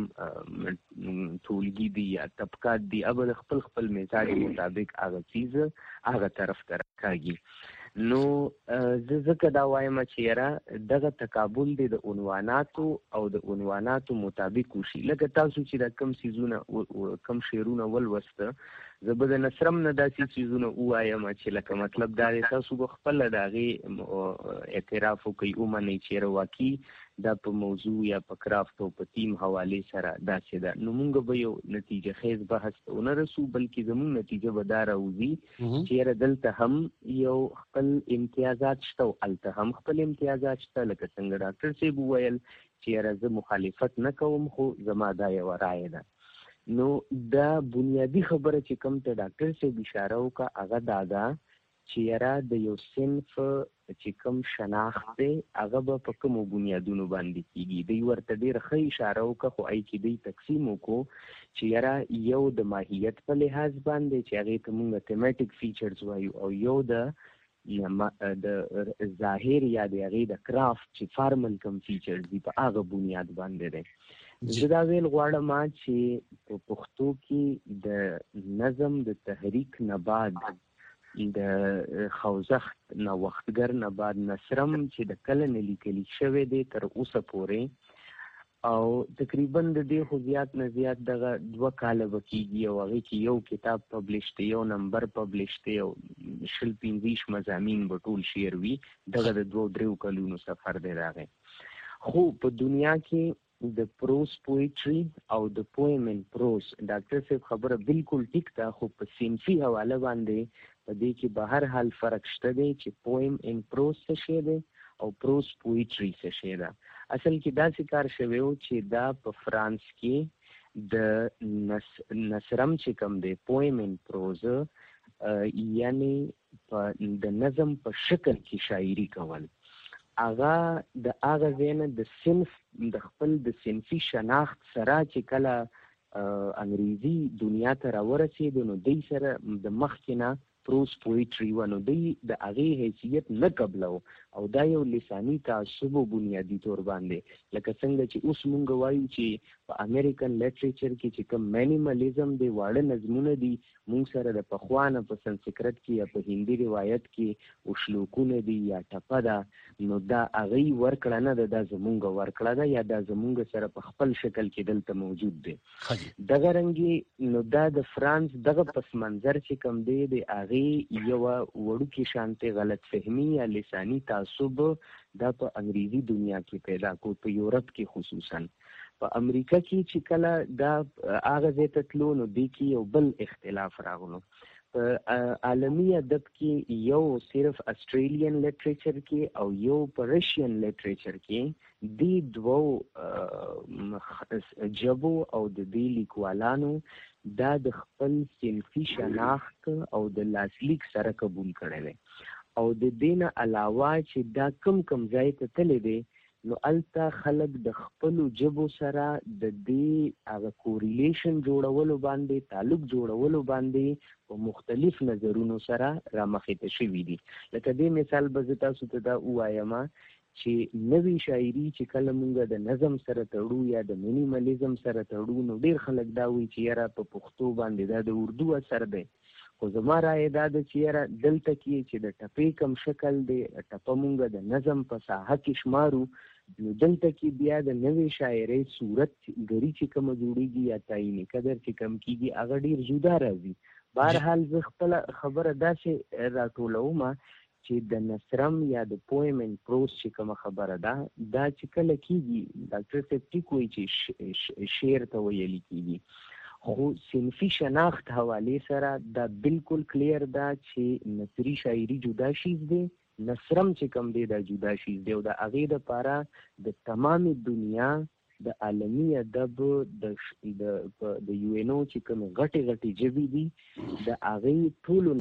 ټولګي دي یا طبقات دي هغه د خپل خپل مزاج مطابق هغه چیز هغه طرف ته راکاږي. نو زه ځکه دا وایم چې یاره دغه تقابل دی د عنواناتو او د عنواناتو مطابق وشي. لکه تاسو چې دا کم څیزونه کم شعرونه ولوسته زه به د نثرم نه داسې څیزونه ووایم چې لکه مطلب دا دی تاسو به خپله د هغې اعتراف وکړئ ومنئ چې یاره واقعي دا په موضوع یا په کرافت او په تیم حوالې سره داسې ده نو مونږ به یو نتیجه خیز بحث ته ونه رسو بلکې زمونږ نتیجه به دا راوځي چې یاره دلته هم یو خپل امتیازات شته او هلته هم خپل امتیازات شته لکه څنګه ډاکټر صاحب وویل چې یاره زه مخالفت نه کوم خو زما دا یوه رایه ده. نو دا بنیادی خبره چې کوم ته ډاکټر صاحب اشاره وکړه هغه دا ده چې یاره د یو صنف چې کوم شناخت دی هغه به په کومو بنیادونو باندې کېږي دوی ورته ډېره ښه اشاره وکړه خو ای کې دوی تقسیم وکړو چې یاره یو د ماهیت په لحاظ باندې چې هغې ته مونږ تیمیټک فیچرز وایو او یو د د ظاهر یا د هغې د کرافت چې فارمل کم فیچرز دي په هغه بنیاد باندې دی. زه دا ویل غواړم چې په پښتو کې د نظم د تحریک نه بعد د خوځښت نوښتګر نه بعد نثرم چې د کله نه لیکلي شوی دی تر اوسه پورې او تقریبا د دې خو زیات نه زیات دغه دوه کاله به کېږي او هغې کې یو کتاب پبلش دی یو نمبر پبلش دی او شل پنځه مضامین به ټول شعر وي دغه د دوو دریو کلونو سفر دی راغی. خو په دنیا کې د پروز پویټري او د پویم ان پروز ډاکټر صاحب خبره بالکل ټیک ده خو په صنفي حواله باندې په دې کې به هر حال فرق شته دی چې پویم ان پروز څه شی دی او پروز پویټري څه شی ده. اصل کې داسې کار شوی و چې دا په فرانس کې د نثرم چې کوم دی پویم ان پروز یعنی په د نظم په شکل کې شاعري کول. هغه د هغه ځای نه د صنف د خپل د صنفي شناخت سره چې کله انګریزي دنیا ته راورسېد نو دوی سره د مخکې نه پروز پویټري و نو دوی د هغې حیثیت نه قبلو او دا یو لساني تعصب و بنیادي طور باندې لکه څنګه چې اوس مونږ وایو چې په امریکن لټریچر کې چې کوم مینیمالیزم دی واړه نظمونه دي مونږ سره د پخوا نه په سنسکرت کې یا په هندي روایت کې وشلوکونه دي یا ټپه ده نو دا هغې ورکړه نه ده دا زمونږ ورکړه ده یا دا زمونږ سره په خپل شکل کې دلته موجود دی. دغه رنګې نو دا د فرانس دغه پس منظر چې کوم دی د هغې یو وړوکې شانتې غلط فهمي یا لساني تعصب دا په انګریزي دنیا کې پیدا کو په یورپ کې خصوصا. په امریکا کې چې کله دا هغه ځای ته تلو نو دې کې یو بل اختلاف راغلو. په عالمي ادب کې یو صرف اسټریلین لټریچر کې او یو په رشین لټریچر کې د دوو جبو او د دې لیکوالانو دا د خپل صنفي شناخت او د لاسلیک سره قبول کړی دی او د دې نه علاوه چې دا کم کم ځای ته تللی دی نو هلته خلک د خپلو ژبو سره د دې هغه کوریلیشن جوړولو باندې تعلق جوړولو باندې په مختلف نظرونو سره رامخې ته شوي دي. لکه دې مثال به زه تاسو ته دا ووایم چې نوې شاعري چې کله مونږ د نظم سره تړو یا د مینیمالیزم سره تړو نو ډېر خلک دا وایي چې یاره په پښتو باندې دا د اردو اثر دی خو زما رایه دا ده چې یاره دلته کې چې د ټپې کم شکل دی ټپه مونږ د نظم په ساحه کې شمارو نو دلته کې بیا د نوې شاعرۍ صورت ګري چې کومه جوړېږي یا تعیني قدر چې کم کېږي هغه ډېر جدا راځي. بهرحال زه خپله خبره داسې راټولوم چې د نثرم یا د پویم ان پروز چې کومه خبره ده دا چې کله کېږي ډاکټر صاحب ټیک وایي چې شعر ته ویلي کېږي خو صنفي شناخت حوالې سره دا بالکل کلیر ده چې نثري شاعري جدا شیز دی نثرم چې کوم دی دا جدا شیز دی او د هغې دپاره د تمامې دنیا د عالمي ادب د د یو ان او چې کومې غټې غټې ژبې دي د هغې ټولو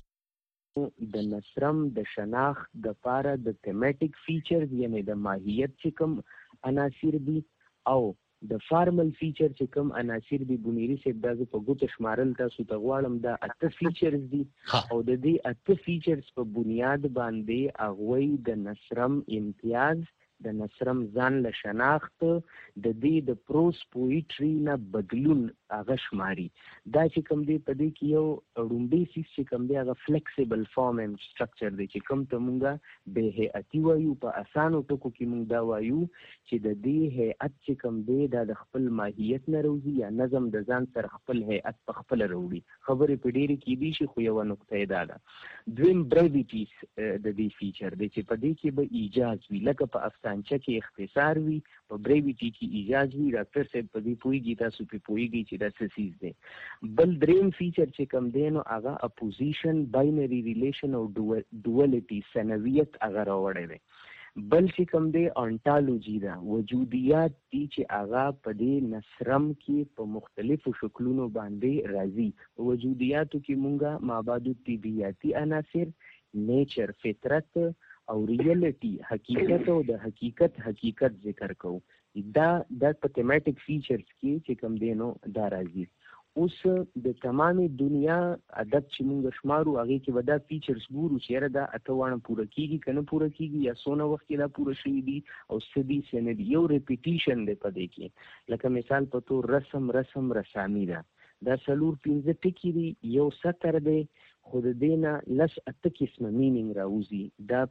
د نثرم د شناخت د پاره د تیمیټک فیچرز یعنی د ماهیت چې کوم عناصر دي او د فارمل فیچر چې کوم عناصر دي بنيري صاحب دا په ګوتو شمارل تاسو ته غواړم دا اته فیچرز دي او د دې اته فیچرز په بنیاد باندې هغوی د نثرم امتیاز د نثرم ځان له شناخت د دې د پروز پویټري نه بدلون هغه شماري. دا چې کوم دی په دې کې یو ړومبی سیس چې کوم دی هغه فلیکسیبل فارم اینډ سټرکچر دی چې کوم ته مونږه بې هیئتي وایو په اسانو ټکو کې مونږ دا وایو چې د دې هیئت چې کوم دی دا د خپل ماهیت نه راوځي یا نظم د ځان سره خپل هیئت په خپله راوړي. خبرې په ډېرې کېدی شي خو یوه نقطه یې دا ده. دویم بریویټیز د دې فیچر دی چې په دې کې به ایجاز وي لکه په افسانچه کې اختصار وي په بریویټي کې ایجاز وي. ډاکټر صاحب په دې پوهېږي تاسو پې پوهېږئ چې دا څه څیز دی. بل دریم فیچر چې کوم دی نو هغه اپوزیشن باینري ریلیشن او ډولیټي ثنویت هغه راوړی دی. بل چې کوم دی انټالوجي ده وجودیات دي چې هغه په دې نثرم کې په مختلفو شکلونو باندې راځي. په وجودیاتو کې مونږه مابعد الطبیعتي عناصر نیچر فطرت او ریالټي حقیقت او د حقیقت حقیقت ذکر کوو. دا د په تیمیټک فیچرز کې چې کوم دی نو دا راځي. اوس د تمامې دنیا ادب چې مونږ شمارو هغې کې به دا فیچرز ګورو چې یاره دا اته واړه پوره کېږي که نه پوره کېږي یا څونه وخت کې دا پوره شوي دي او څه دي څه نه دي. یو ریپیټیشن دی په دې کې لکه مثال په طور رسم رسم رسامي ده دا څلور پنځه ټکي دي یو سطر دی خو د دې نه لس اته قسمه مینینګ راوځي دا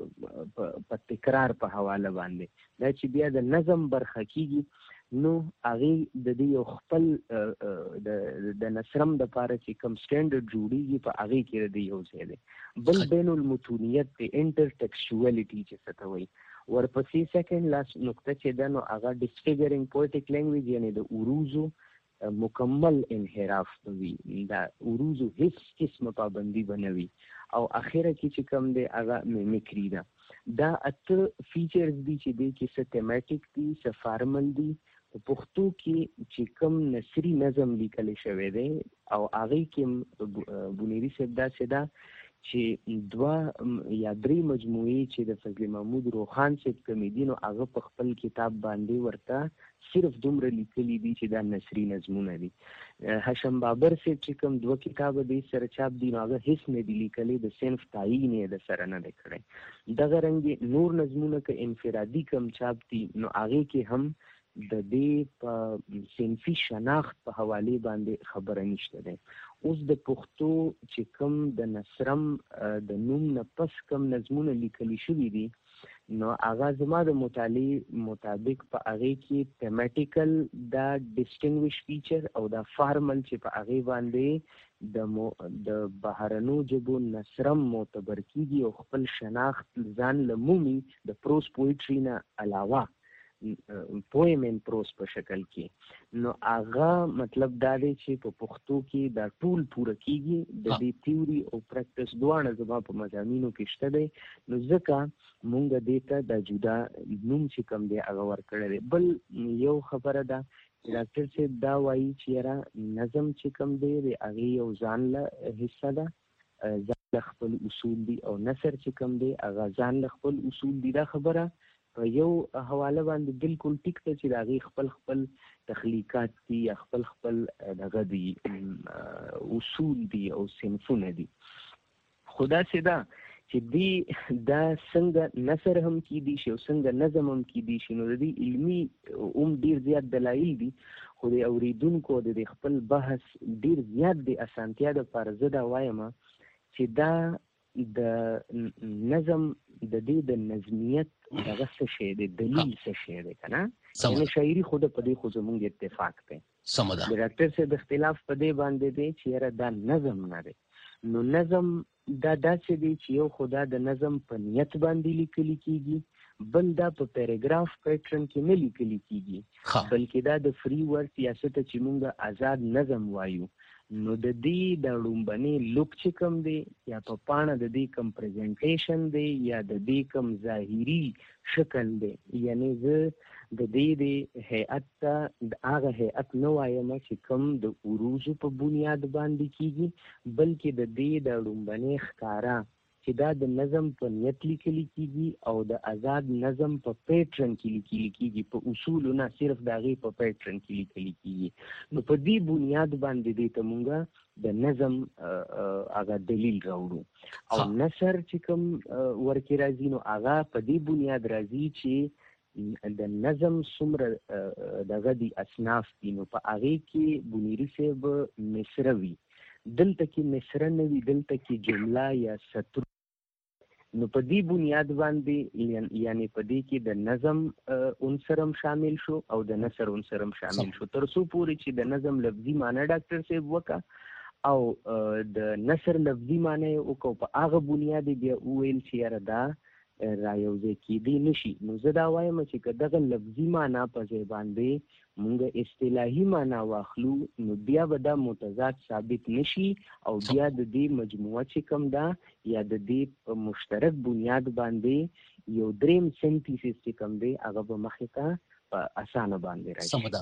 په تکرار په حواله باندې. دا چې بیا د نظم برخه کېږي نو هغې د دې یو خپل د نثرم دپاره چې کوم سټینډرډ جوړېږي په هغې کې د دې یو ځای دی. بل بین المتونیت دی انټر ټیکسچوالټي چې څه ته وایي. ورپسې سیکنډ لاس نقطه چې ده نو هغه ډسفیګرینګ پویټک لینګویج یعنی د عروضو مکمل انحراف بوي. دا عروضو هیڅ قسمه پابندي بنوي او اخره کې چې کوم دی هغه میمیکري ده. دا اته فیچرز دي چې دی کې څه تیمیټک دي څه فارمل دي په پښتو کې چې کوم نثري نظم لیکل شوی دی او هغه کې بونیری صاحب دا سدا چې دوا یا درې مجموعې چې د فضل محمود روخان صاحب کمیدینو هغه په خپل کتاب باندې ورته صرف دومره لیکلي دي چې دا نثري نظمونه دي. هاشم بابر صاحب چې کوم دوه کتاب دي سره چاپ دي نو هغه هیڅ نه دي لیکلي، د صنف تعیین یې د سره نه دی کړی. دغه رنګ نور نظمونه که انفرادي کم چاپ دي نو هغه کې هم د دې په صنفي شناخت په حواله باندې خبره نشته ده. اوس د پښتو چې کوم د نثرم د نوم نه پس کوم نظمونه لیکلي شوي دي نو هغه زما د مطالعې مطابق په هغه کې تیماټیکل دا ډیسټینګویش فیچر او دا فارمل چې په هغه باندې د مو د بهرنو ژبو نثرم معتبر کیږي او خپل شناخت ځان لمومي د پروز پوئټري نه علاوه پویم ان پروز په شکل کې. نو هغه مطلب دا دی چې په پښتو کې دا ټول پوره کیږي د دې تیوري او پریکټس دواړه زما په مضامینو کې شته دی. نو ځکه مونږ دې ته د جدا نوم چې کوم دی هغه ورکړی دی. بل یو خبره ده ډاکټر صاحب دا وایي چې یاره نظم چې کوم دی د هغې یو ځان له حصه ده، ځان له خپل اصول دي، او نثر چې کوم دی هغه ځان له خپل اصول دي. دا خبره په یو حواله باندې بالکل ټیک ده چې د هغې خپل خپل تخلیقات دي یا خپل خپل دغه دي اصول دي او صنفونه دي. خو داسې ده چې دی دا څنګه نثر هم کیدی شي او څنګه نظم هم کیدی شي، نو د دې علمي هم ډېر زیات دلایل دي. خو د اورېدونکو د خپل بحث ډېر زیات د اسانتیا دپاره زه دا وایم چې دا د نظم د دې د نظمیت دغه څه شی دی، دلیل څه شی دی که نه؟ یعنې شاعري خو د په دې خو زمونږ اتفاق دی. د ډاکټر صاحب اختلاف په دې باندې دی چې یاره دا نظم نه دی. نو نظم دا داسې دی چې یو خو دا د نظم په نیت باندې لیکلي کېږي، بل دا په پیراګراف پیټرن کې نه لیکلي کېږي، بلکې دا د فری ورډ یا څه ته چې مونږ آزاد نظم وایو. نو د دې د لومبنې لوک چې کوم دی یا په پاڼه د دې کوم پریزنټیشن دی یا د دې کوم ظاهري شکل دی، یعنی زه د دې د هیئت ته د هغه هیئت نه وایم چې کوم د عروضو په بنیاد باندې کیږي، بلکې د دې د لومبنې ښکارا چې دا د نظم په نیت لیکلي کیږي او د آزاد نظم په پیټرن کې لیکلي کیږي، په اصولو نه صرف د هغې په پیټرن کې لیکلي کیږي. نو په دې بنیاد باندې دې ته مونږ د نظم هغه دلیل راوړو. او نثر چې کوم ورکې راځي نو هغه په دې بنیاد راځي چې د نظم څومره دغه دي اصناف دي، نو په هغې کې بونیري صاحب مصره وي، دلته کې مصره نه وي، دلته کې جمله یا سطر. نو په دې بنیاد باندې یعنی په دې کې د نظم عنصر هم شامل شو او د نثر عنصر هم شامل شو، تر څو پورې چې د نظم لفظي معنی ډاکټر صاحب وکړه او د نثر لفظي معنی یې وکړو، په هغه بنیاد بیا وویل چې یاره دا رايوځای کېدی نشي. نو زه دا وایم چې که دغه لفظي معنا په ځای باندې مونږ اصطلاحي معنا واخلو نو بیا به دا متضاد ثابت نشي او بیا د دې مجموعه چې کوم ده یا د دې په مشترک بنیاد باندې یو دریم سنتیسیس چې کوم دی هغه به مخې ته په اسانه باندې راځي. سمه ده.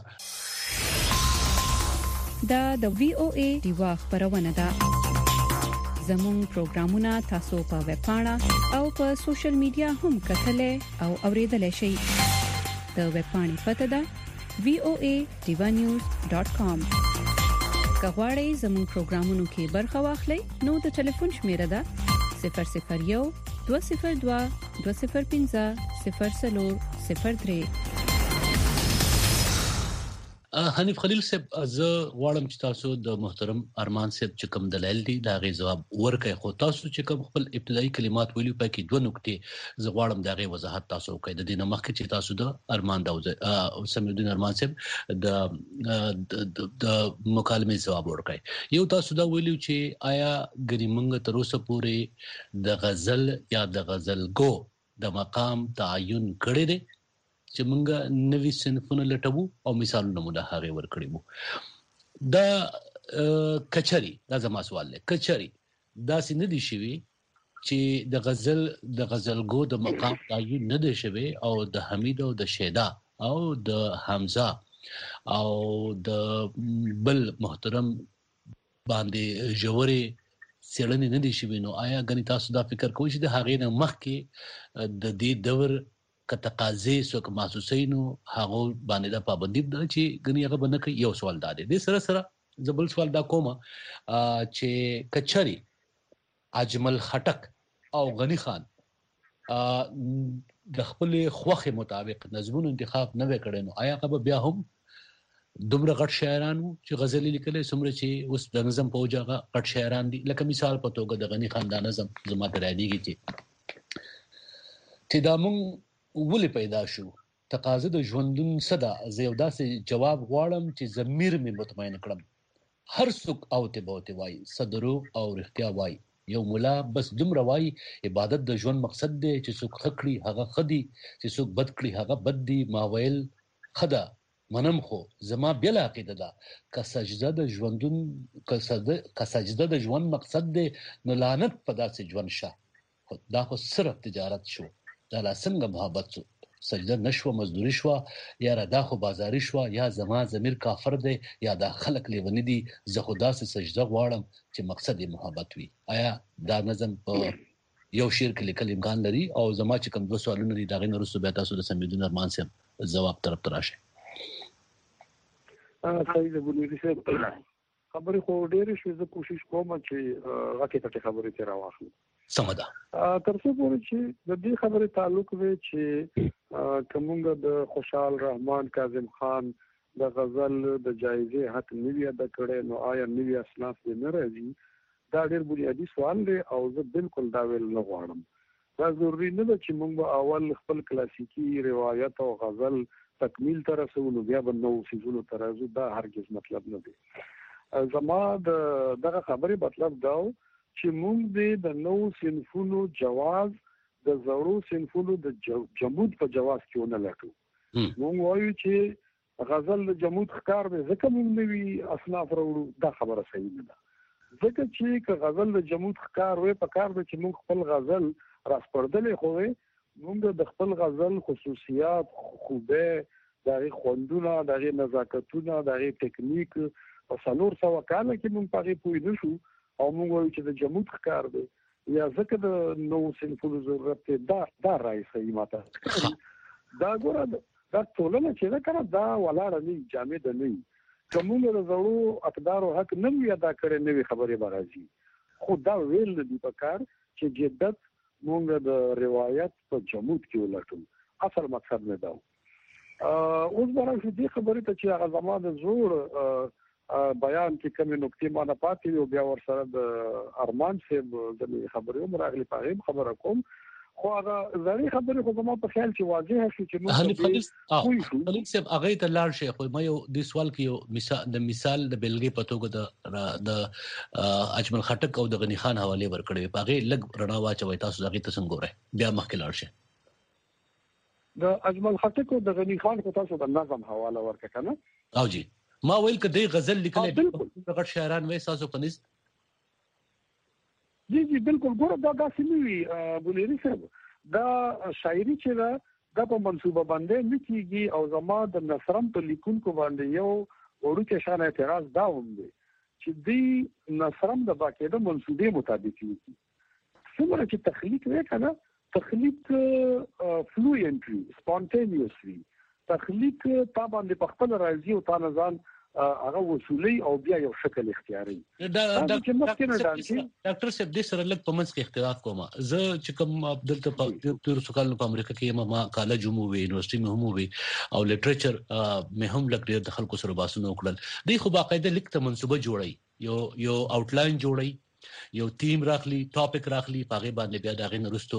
دا د وی او ای دیوا خبرونه ده. زمون پروګرامونه تاسو په ویب پاڼه او په سوشل میډیا هم کتلای او اوریدلای شئ. د ویب پاڼې پته ده وی او ای دیوا نیوز ډاٹ کام. کغواړئ زمون پروګرامونو کې برخه واخلئ نو د ټلیفون شمیره ده صفر صفر یک دوه صفر دوه دوه صفر پنځه صفر صفر صفر درې. حنیف خلیل صاحب زه غواړم چې تاسو د محترم ارمان صاحب چې کوم دلایل دي دا غي جواب ورکړئ، خو تاسو چې کوم خپل ابتدایي کلمات ویلو پکې دوه نقطې زه غواړم دا غي وضاحت تاسو وکړئ. د دې نه مخکې چې تاسو د ارمان داوود او سمیدین ارمان صاحب د د مکالمې جواب ورکړئ. یو تاسو دا ویلو چې آیا ګریمنګ تر اوسه پورې د غزل یا د غزلګو د مقام تعین کړی دی چې مونږه نوې صنفونه لټوو او مثالونه مو د هغه ورکړي وو. دا کچري دا زما سوال دی، کچري دا سینه دي شوی چې د غزل د غزلګو د مقام تعین نه دی شوی او د حمید او د شیدا او د حمزه او د بل محترم باندې جوړي سیړنې نه دي شوی نو آیا غني تاسو دا فکر کوئ چې د هغې نه مخکې د دې دور ک تقاضې سو ک محسوسینو هغه باندې د پابندي د چې غني هغه باندې کوي یو سوال دا دی د سره سره زبل سوال دا کومه چې کچري اجمل خټک او غني خان د خپل خوخه مطابق نظمونو انتخاب نه وکړي نو آیا هغه بیا هم دومره غټ شاعرانو چې غزل لیکلې سمره چې اوس د نظم په وجهه غټ شاعران دي لکه مثال په توګه د غني خان د نظم زما تر یادېږي چې چې دا مونږ ولې پیدا شو تقاضا د ژوندون صدا زه یو داسې جواب غواړم چې ضمیر مې مطمئن کړم هر څوک او ته بوته وای صدرو او رښتیا وای یو مولا بس دومره وای عبادت د ژوند مقصد دی چې څوک خکړي هغه خدي چې څوک بد کړي هغه بد دی ما ویل خدا منم خو زما بل عقیده ده که سجده د ژوندون که سجده د ژوند مقصد دی نو لعنت په داسې ژوند شه دا خو صرف تجارت شو دا لا څنګه محبت شو سجده نشو مزدوري شو یا دا خو بازاري شو یا زما ضمیر کافر دی یا دا خلق لیونی دي زه خدا سه سجده غواړم چې مقصد یې محبت وي آیا دا نظم په یو شعر کې لیکل امکان لري او زما چې کوم دوه سوالونه دي دا غي نرسو به تاسو د سمیدون ارمان سره جواب طرف تراشه صحیح ده بونیری صاحب خبرې خو ډېرې شوې زه کوشش کوم چې غټې غټې خبرې ترې راواخلم سمه ده تر څو پورې چې د دې خبرې تعلق وي چې کومه د خوشحال رحمان کاظم خان د غزل د جایزې حق نیوی ادا کړي نو آیا نیوی اسناف دې نه راځي دا ډېر بنیادی سوال دی او زه بالکل دا ویل نه غواړم دا ضروري نه ده چې موږ اول خپل کلاسیکی روایت او غزل تکمیل تر رسولو بیا به نو سيزونو تر رسو دا هرگز مطلب نه دی زما د دغه خبرې مطلب دا چې موږ د نو صنفونو جواز د زړو صنفونو د جمود په جواز کې ونه لټو موږ وایو چې غزل د جمود ښکار دی ځکه موږ نوی اصناف وروړو دا خبره صحیح نه ده ځکه چې که غزل د جمود ښکار وي په کار دی چې موږ خپل غزل راسپړدلې خو موږ د خپل غزل خصوصیات خوبه دغه خوندونه دغه نزاکتونه دغه ټیکنیک او څلور سوه کاله کې موږ پاره پوي نشو او موږ وایو چې د جمود ښکار دی یا ځکه د نو صنفونو ضرورت دی دا دا راځي صحیح ماته دا ګوره دا ټولنه چې دا کنه دا ولاړه نه جامد نه کومه د زړو اقدار او حق نه وي ادا کړي نوې خبرې برازي خو دا ویل دی په کار چې جدت مونږ د روایت په جمود کې ولټو اصل مقصد نه دا اوس برعکس دې خبرې ته چې هغه زما د زوړ بیان کې کومې نکتې ما نه پاتې او بیا ورسره د ارمان صاحب د خبرې عمر اغلی په خبره کوم خو هغه زړې خبرې خو زما په خیال چې واضح شي چې موږ خلیل صاحب هغه ته لاړ شي خو ما یو د سوال کې یو مثال د مثال د بلګې په توګه د د اجمل خټک او د غنی خان حواله ورکړې په هغه لګ رڼا واچوي تاسو هغه ته څنګه ګورئ بیا مخکې لاړ شي د اجمل خټک او د غنی خان کو تاسو د نظم حواله ورکړه کنه او جی ما ویل کدی غزل لیکلې د غټ شاعران وې تاسو پنځ جی جی بالکل ګوره دا داسې نه وي بونیری صاحب دا شاعري چې دا د په منصوبه باندې نکېږي او زما د نثرم په لیکونکو باندې یو وړوکی شان اعتراض دا هم دی چې دی نثرم د باقاعده منصوبې مطابق وي څومره چې تخلیق وکړه تخلیق فلوئنټلی سپونټینیوسلی تخلیق تا باندې په خپل راځي او تا نزان هغه وصولي او بیا یو شکل اختیاري دا ډاکټر صاحب د سره لګ پمنس کې اختلاف کوم زه چې کوم عبدل ته تر سکال په امریکا کې ما کالج مو وی یونیورسيټي مو مو وی او لټریچر مې هم لګ ډیر د خلکو سره باسونه وکړل دی خو باقاعده لیک ته منسوبه جوړي یو یو آوټلاین جوړي یو ټیم راخلی ټاپک راخلی پاغه باندې بیا داغه نرستو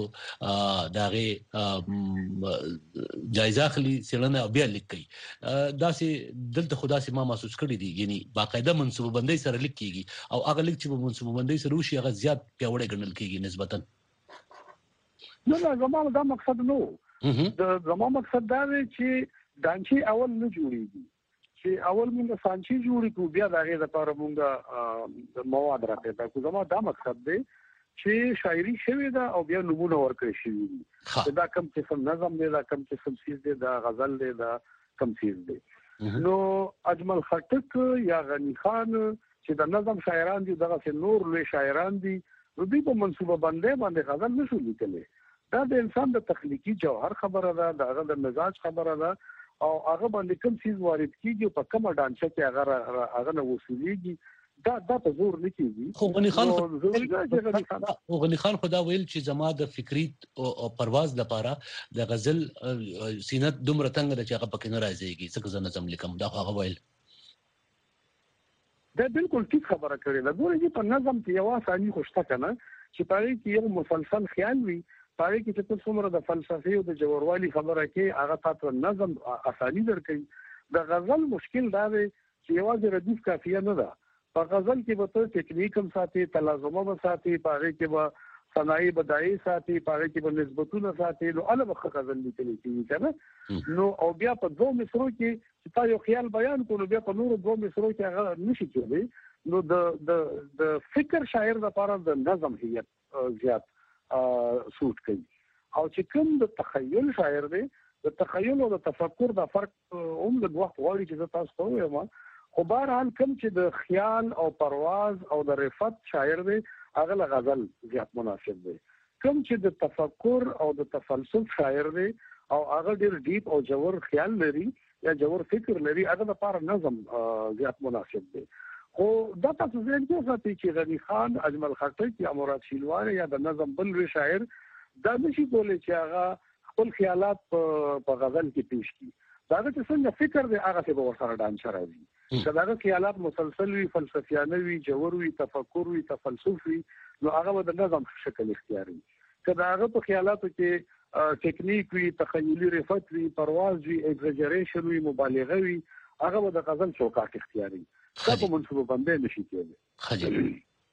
داغه جایزه اخلي سلنه بیا لیکي دا سي دلته خدا سي ما محسوس کړی دي یعنی باقاعده منسوبه بندي سره لیکيږي او هغه لیک چې منسوبه بندي سره وشي هغه زیات پیوړې ګڼل کیږي نسبتا نه نه زموږ دا مقصد نو د زموږ مقصد دا دی چې دانچي اول نه جوړیږي چې اول موږ سانچي جوړی کو بیا دغه لپاره موږ مواد راکړه کو زموږ دا مقصد دی چې شاعري شوی دا او بیا نمونه ورکړی شي دا کم قسم نظم دی دا کم قسم سیز دی دا غزل دی دا کم سیز دی نو اجمل خټک یا غنی خان چې د نظم شاعران دي دغه څه نور لوی شاعران دي نو دوی په منصوبه باندې باندې غزل نشو لیکلی. دا د انسان د تخلیقي جوهر خبره ده، د هغه د مزاج خبره ده او هغه باندې کوم څه وارد کیږي په کومه ډانچه کې هغه هغه نه وصولېږي. دا دا په زور نه کیږي. خو غنی خان خو غنی خان خدا ویل چې زما د فکری او پرواز لپاره د غزل سینت دومره څنګه د چې هغه پکې نه راځيږي څنګه زه نظم لیکم. دا هغه ویل دا بالکل ټیک خبره کړې ده. ګورې چې په نظم کې یو اساني خوشته کنه چې پاره کې یو مسلسل خیال وي، پاره کې چې څومره د فلسفي او د جوړوالي خبره کې هغه تاسو نظم اساني درکې. د غزل مشکل دا دی چې یوازې ردیف کافیه نه ده. په غزل کې به ته ټیکنیک هم ساتي، تلازمه به ساتي، پاره کې به صنایع بدایي ساتي، پاره کې به نسبتونه ساتي. نو اله به غزل لیکل کیږي کنه. نو او بیا په دوه مصرو کې چې تا یو خیال بیان کړو بیا په نور دوه مصرو کې هغه نشي کېدی. نو د د د فکر شاعر لپاره د نظم هیت زیات سوټ کوي. او چې کوم د تخیل شاعر دی د تخیل او د تفکر د فرق هم د وخت غواړي چې تاسو ته وایم. خو بهرحال کوم چې د خیال او پرواز او د رفت شاعر دی هغه له غزل زیات مناسب دی. کوم چې د تفکر او د تفلسف شاعر دی او هغه ډیر ډیپ او جوور خیال لري یا جوور فکر لري هغه لپاره نظم زیات مناسب دی. خو دا تاسو ځین کې ساتي چې غنی خان، اجمل خټک یا مراد شینواری یا د نظم بل لوی شاعر دا نشي کولای چې هغه خپل خیالات په غزل کې پیش کړي. دا چې څنګه فکر دی هغه څه به ورسره ډانچ راځي. کله خیالات مسلسل وي، فلسفیانه وي، جوور وي، تفکر وي، تفلسف وي، نو هغه به د نظم شکل اختیاري. کله هغه په خیالاتو کې ټیکنیک وي، تخیلي رفت وي، پرواز وي، ایگزاجریشن وي، مبالغه وي، هغه به د غزل چوکاټ اختیاري. دا په منصوبه باندې نشي کېدای.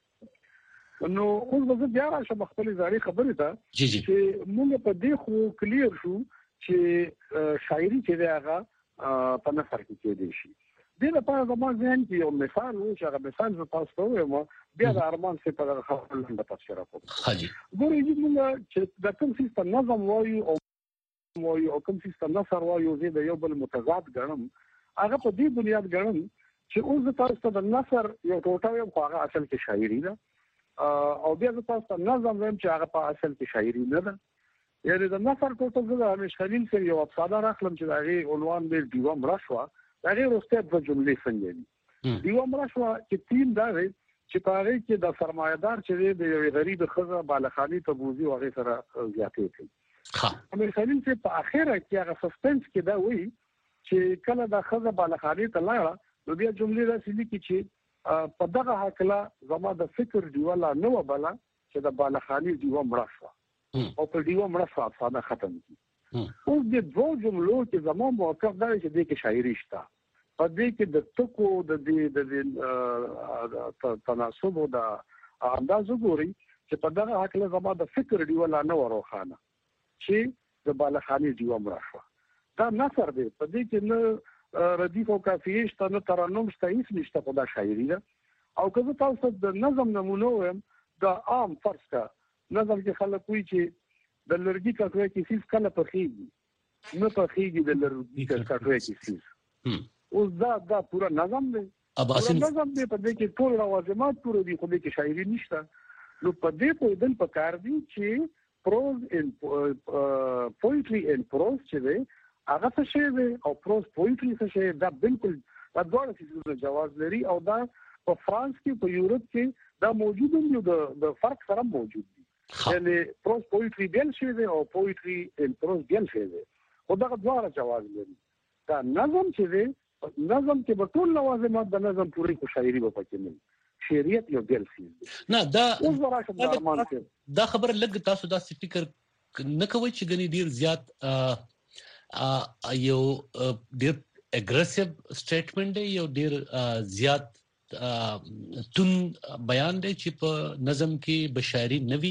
نو اوس به بیا راشم خپل ځاری خبرې ته چې موږ په دې خو کلیر شو چې شاعري چې دی هغه په نثر کې کېدی شي. د لپاره زموږ ذهن کې یو مثال و چې هغه مثال زه تاسو ته وایم بیا د ارمان څخه په هغه خبره باندې تفسیر کوم. حاجی ګورئ موږ چې د کوم څه په نظم وایو او وایو او کوم څه په نثر وایو زه د یو بل متضاد ګڼم. هغه په دې بنیاد ګڼم چې اوس تاسو ته د نثر یو ټوټه یو هغه اصل کې شاعري ده او بیا تاسو ته نظم وایم چې هغه په اصل کې شاعري نه ده. یعنی د نثر ټوټه زه د همیش خلیل سره یو افساده راخلم چې هغه عنوان به دیوه مرشوه. هغه روسته په جملې څنګه دي دیوه مرشوه چې تیم دا دی چې په هغه کې د سرمایدار چې د یو غریب خزه بالخاني ته بوزي او هغه سره زیاتې کوي. ها همیش خلیل چې په اخره کې هغه سسپنس کې دا وایي چې کله د خزه بالخاني ته لاړه نو بیا جملې راځي لیکي چې په دغه حقله زما د فکر دیواله نو بلا چې د بالخاني دیوه مرشوه او په دیوه مرشوه افسانه ختم کی. اوس د دوه جملو کې زمو موقف دا چې د کې شاعري شته په دې کې د ټکو د دې د تناسب او د اندازو ګوري چې په دغه حقله زما د فکر دیواله نو وروخانه چې د بالخاني دیوه مرشوه. دا نثر دی په دې کې نه ردیف او کافیه شته نه ترنم شته هیڅ نشته په دا شاعري ده. او که زه تاسو د نظم نمونه وایم د عام فرض کا نظم کې خلک وایي چې د لرګي کټوي کې سیس کله پخېږي نه پخېږي د لرګي کټوي کې سیس. اوس دا دا پورا نظم دی. پورا نظم دی په دې کې ټول لوازمات پوره دي خو دې کې شاعري نشته. نو په دې په دل پکار دي چې پروز ان پوئټري ان پروز چې دی هغه څه شی دی او پروز پوئټري څه شی دا بالکل دا ډول څه جواز لري او دا په فرانس کې په یورپ کې دا موجود دی د د فرق سره موجود دی. یعنی پروز پوئټري بیل شي دی او پوئټري ان پروز بیل شي دی خو دا ډول جواز لري. دا نظم چې دی نظم کې په ټول لوازمات د نظم پوری کو شاعري په پکې نه شعریت یو بیل شي نه. دا اوس وراشم د ارمان کې دا خبر لګ تاسو دا فکر نه کوي چې غني ډیر زیات یو ډیر اګریسیو سټیټمنټ دی یو ډیر زیات تون بیان دی چې په نظم کې بشاعري نوي.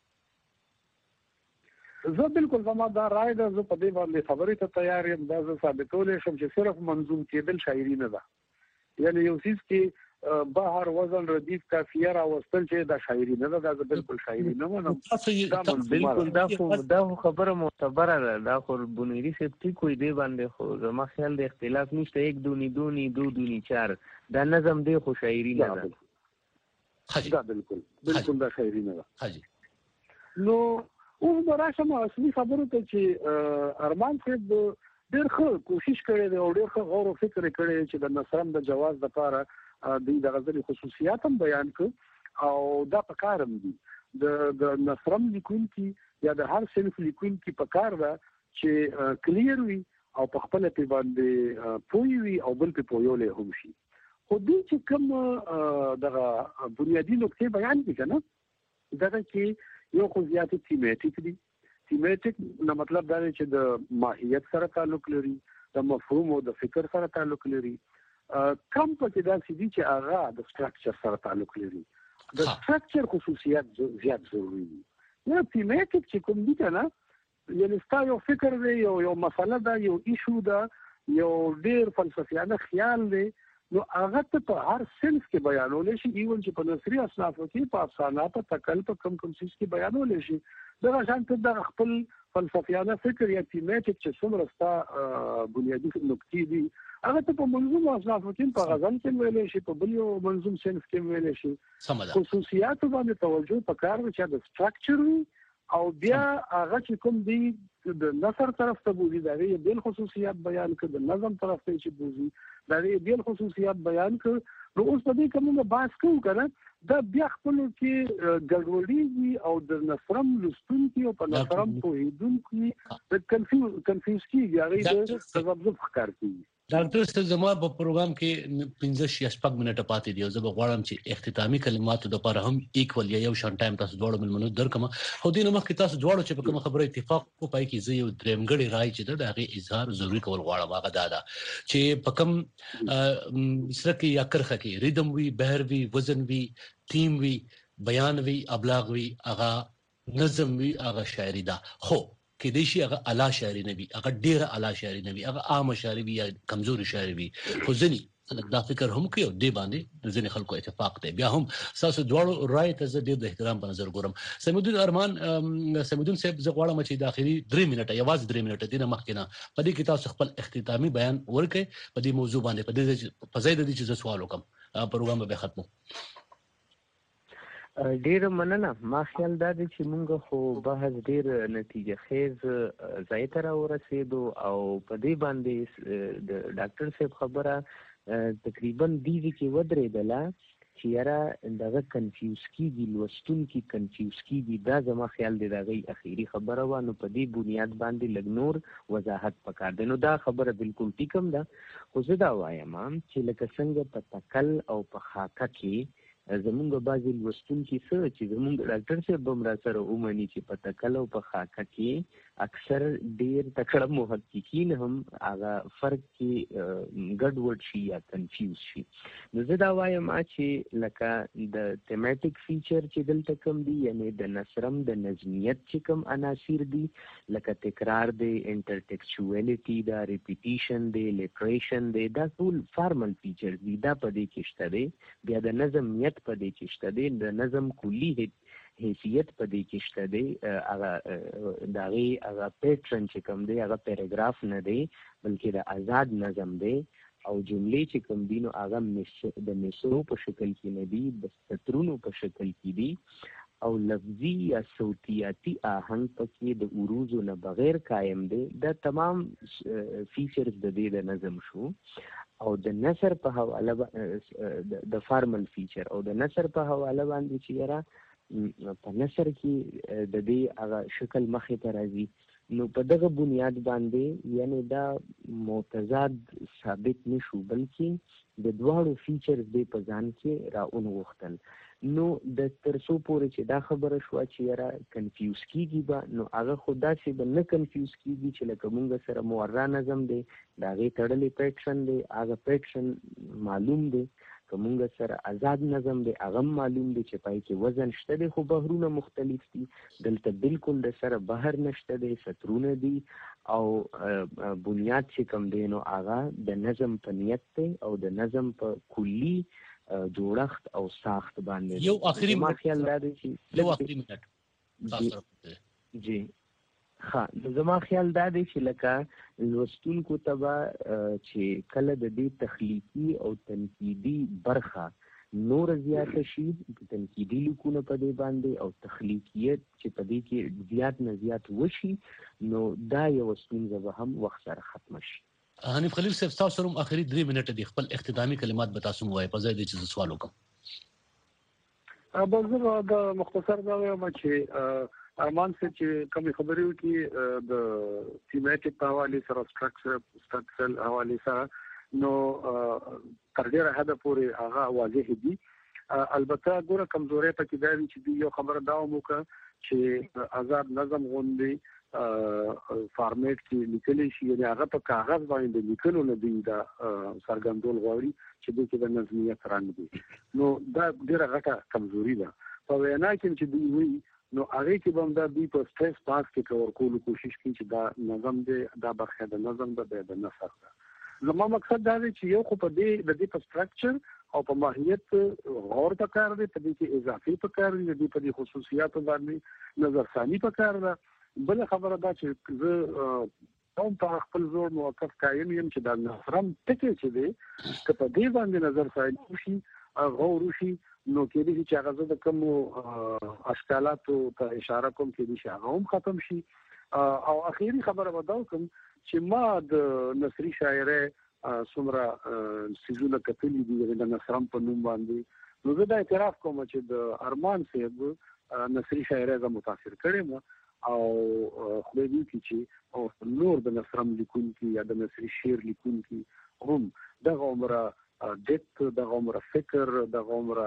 زه بالکل زما دا رائے ده. زه په دې باندې خبرې ته تیار یم. دا زه ثابتولې شم چې صرف منظوم کېدل شاعري نه ده. یعنی یو څه کې بهر وزن ردیف کافیه را وستل چې دا شاعري نه ده، دا بالکل شاعري نه منم. بالکل دا خو دا خبره معتبره ده، دا خو بنيري سیب ټیک وي دی باندې، خو زما خیال د اختلاف نشته. یک دونی دونی دو دونی چار دا نظم دی، خو شاعري نه ده. دا بالکل بالکل دا شاعري نه ده. نو اوس به راشم اصلي خبرو ته چې ارمان صاحب ډېر ښه کوشش کړی دی او ډېر ښه غور او فکر کړی چې د نثرم د جواز لپاره د د غزل خصوصیات هم بیان کړ او دا په کار هم دي. د د نثرم لیکونکي یا د هر صنف لیکونکي په کار ده چې کلیر وي او په خپل په باندې پوي وي او بل په پویول هم شي. خو دې چې کوم دغه بنیادی نقطې بیان دي کنه، دغه کې یو خو زیاتې تیمیټیک دي. تیمیټیک نو مطلب دا دی چې د ماهیت سره تعلق لري، د مفهوم او د فکر سره تعلق لري. کم پکې دا چې دي چې هغه د سټراکچر سره تعلق لري. د سټراکچر خصوصیات زیات ضروري دي. نو تیمیټیک چې کوم دي کنه، یعنی ستا یو فکر دی، یو یو مسله ده، یو ایشو ده، یو ډېر فلسفیانه خیال دی، نو هغه ته په هر صنف کې بیانول شي. ایون چې په نثري اصنافو کې په افسانه په تکل په کم کم څه کې بیانول شي. دا شان ته د خپل فلسفیانه فکر یا تیمیټیک چې څومره ستا بنیادی نقطې دي هغه ته په منظوم اصنافو کې په غزل کې ویل شي، په بل یو منظوم صنف کې ویل شي. خصوصیات باندې توجه پکار چې د سټراکچر وي او بیا هغه چې کوم دی د نثر طرف ته بوزي دا یې بیل خصوصیات بیان کړي، د نظم طرف ته چې بوزي دا یې بیل خصوصیات بیان کړي. نو اوس په دې کومه بحث کوو کنه، دا بیا خپل کې ګډوډي او د نثرم لستونکي او په نثرم پوهیدونکي د کنفیوز کنفیوز کیږي، هغه د تذبذب ښکار کوي. ډاکټر صاحب زما په پروګرام کې پنځه شپږ منټه پاتې دي او زه به غواړم چې اختتامي کلماتو د لپاره هم ایکوال یا یو شان ټایم تاسو دواړو ملمنو درکمه. خو دینه مخکې تاسو دواړو چې په کومه خبره اتفاق کو پای کې زه یو درېمګړی رائے چې د هغه اظهار ضروری کول غواړم. هغه دا ده چې په کوم مسره کې یا کرخه کې ریدم وی، بهر وی، وزن وی، تیم وی، بیان وی، ابلاغ وی، هغه نظم وی، هغه شاعری ده. خو کې د شي هغه اعلی شاعری نه وي، هغه ډیره اعلی شاعری نه وي، هغه عام شاعری وي یا کمزوري شاعری وي. خو ځنی دا فکر هم کوي او دی باندې د ځنی خلکو اتفاق دی. بیا هم تاسو دواړو رائے ته زه ډیر د احترام په نظر ګورم. سمیدون ارمان سمیدون صاحب زه غواړم چې د اخري درې منټه یوازې درې منټه دینه مخکې نه په دې کې تاسو خپل اختتامي بیان ورکړئ په دې موضوع باندې، په دې په ځای د دې چې زه سوال وکم پروګرام به ختمو. ډیر مننه. ما خیال دا دی چې مونږ خو بحث ډیر نتیجه خیز ځای ته راورسېدو او په دې باندې د ډاکټر صاحب خبره تقریبا دې کې ودرېدله چې یاره دغه کنفیوز کیږي، لوستونکي کنفیوز کیږي. دا زما خیال دی د هغې اخري خبره وه. نو په دې بنیاد باندې لږ نور وضاحت پکار دی. نو دا خبره بالکل ټیک هم ده. خو زه دا وایم چې لکه څنګه په تکل او په خاکه کې زمونږ بعضې لوستونکي څه چې زمونږ ډاکټر صاحب هم را سره ومني چې په تکل او په خاکه کې اکثر ډېر تکړه محققین هم هغه فرق کې ګډوډ شي یا کنفیوز شي. نو زه دا وایم چې لکه د تیمیټیک فیچر چې دلته کوم دي، یعنی د نثرم د نظمیت چې کوم عناصر دي لکه تکرار دی، انټرټیکچوالټي دا، ریپیټیشن دی، لیټریشن دی، دا ټول فارمل فیچر دي. دا په دې کې شته دی. بیا د نظمیت په دې کې شته دی، د نظم کلی حیثیت په دې کې شته دی. هغه د هغې هغه پیټرن چې کوم دی هغه پیراګراف نه دی بلکې د آزاد نظم دی. او جملې چې کوم دي نو هغه د مصرو په شکل کې نه دي، د سطرونو په شکل کې دي. او لفظي یا صوتیاتي آهنګ پکې د عروضو نه بغیر قایم دی. دا تمام فیچرز د دې د نظم شو. او د نثر په حواله د فارمل فیچر او د نثر په حواله باندې چې یاره په نثر کې د دې هغه شکل مخې ته راځي. نو په دغه بنیاد باندې یعنی دا متضاد ثابت نشو، بلکې د دواړو فیچرز دې په ځان کې را ونغوښتل. نو د تر څو پورې چې دا خبره شوه چې یاره کنفیوز کیږي به، نو هغه خو داسې به نه کنفیوز کیږي چې لکه مونږ سره مورا نظم دی، د هغې تړلی پیټرن دی، هغه پیټرن معلوم دی. که مونږ سره آزاد نظم دی هغه معلوم دی چې پای کې وزن شته دی خو بهرونه مختلف دي. دلته بالکل د سره بهر نشته دی، سطرونه دي او بنیاد چې کوم دی نو هغه د نظم په نیت دی او د نظم په کلی جوړښت او ساخت باندې یو اخري ما خیال دا دی چې یو اخري منټ تاسو جی ها زما خیال دا دی چې لکه لوستونکو ته چې کله د دې تخلیقي او تنقیدي برخه نور زیات شي تنقیدي لیکونه په دې باندې او تخلیقیت چې په دې کې زیات نه زیات وشي نو دا یو ستونزه به هم وخت سره ختم شي. حنیف خلیل صاحب تاسو سره اخري درې منټه د خپل اختتامي کلمات به تاسو وایي په ځای د چې سوال وکم. ابو زه د مختصر دا وایم چې ارمان څه چې کوم خبرې وکي د تیماتیک په حواله سره سټرکچر سټرکچرل حواله سره نو تر ډیره حد پورې هغه واضح دي. البته ګوره کمزوري پکې دا دي چې یو خبره دا وکړه چې آزاد نظم غونډې فارمیټ کې لیکل شي یعنی هغه په کاغذ باندې لیکلو نه دي دا سرګندول غواړي چې د کې د نظمیت رنګ دي نو دا ډیره غټه کمزوري ده. په وینا کې چې دوی وی نو هغه کې به دا دی په سټریس پاس کې کور کول کوشش کوي چې دا نظم دی دا برخه د نظم د د نثر ده. زما مقصد دا دی چې یو خو په دې د دې په سټرکچر او په ماهیت غور پکار دی په دې کې اضافي پکار دی د دې په خصوصیاتو باندې نظر ثاني پکار ده. بل خبره دا چې زه هم په خپل زور موقف قایم یم چې دا نثرم ټکی چې دی که په دې باندې نظر ثاني وشي غور وشي نو کې دې چې هغه د کوم اشکالاتو ته اشاره کوم کې دې هغه هم ختم شي. او اخیری خبره وداو کوم چې ما د نثري شاعرۍ څومره سیزونه کتلي دي د نثرم په نوم باندې نو زه دا اعتراف کوم چې د ارمان صاحب نثري شاعرۍ زه متاثر کړم او خو دې چې او نور د نثرم لیکونکي یا د نثري شعر لیکونکي هم د عمره دت د عمره فکر د عمره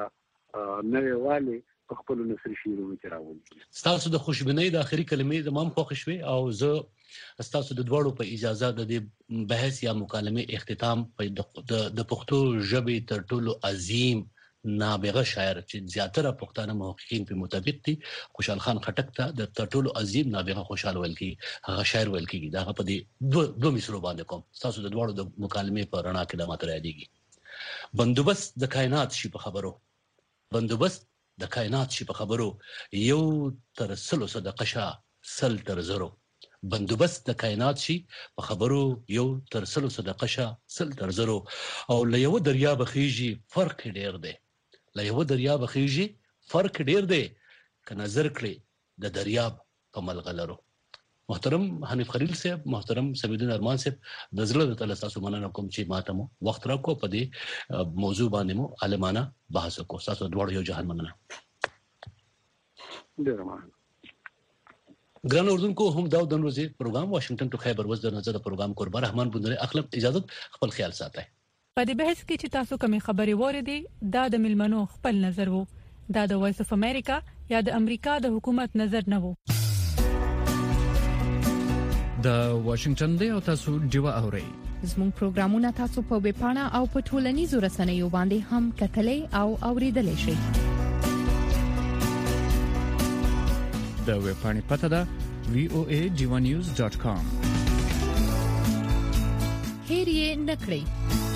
نوېواله په خپل نثري شعرونو کې راوړي. تاسو د خوشبینۍ د اخري کلمې د مام خوښ شوي او زه تاسو د دواړو په اجازه د دې بحث یا مکالمې اختتام په د پښتو ژبې تر ټولو عظیم نابغه شاعر چې زیاتره پښتانه محققین په مطابق دي خوشحال خان خټک ته د تر ټولو عظیم نابغه خوشحال ویل کی هغه شاعر ویل کیږي دا په دې دوه دوه مصرو باندې کوم تاسو د دواړو د مکالمې په رڼا کې د ماته راځي. بندوبست د کائنات شي په خبرو بندوبست د کائنات شي په خبرو یو تر سلو صدقه شا سل تر زرو بندوبست د کائنات شي په خبرو یو تر سلو صدقه شا سل تر زرو او له یو دریا بخیږي فرق ډیر دی له یو دریا بخیږي فرق ډیر دی که نظر کړي د دریاب په ملغلرو. محترم حنیف خلیل صاحب محترم سمیدین ارمان صاحب د زړه د تعالی تاسو مننه کوم چې ماته مو وخت راکو په دې موضوع باندې مو عالمانه بحث وکړو. تاسو دوړ یو جهان مننه. ډیر مننه. ګران اردوونکو هم دا د ورځې پروګرام واشنگټن ټو خیبر وز د نظر پروګرام قربان رحمان بندره اخلم اجازه خپل خیال ساتئ. په دې بحث کې چې تاسو کومې خبرې وریدي دا د ملمنو خپل نظر وو دا د وایس اف امریکا یا د امریکا د حکومت نظر نه وو. د واشنگټن دی او تاسو دیوا اورئ زموږ پروګرامونه تاسو په ویب پاڼه او په ټولنیزو رسنیو باندې هم کتلای او اوریدلای شئ. د ویب پاڼې پته ده وی او ای ډیوا نیوز ډاټ کام. هیر یې نکړئ.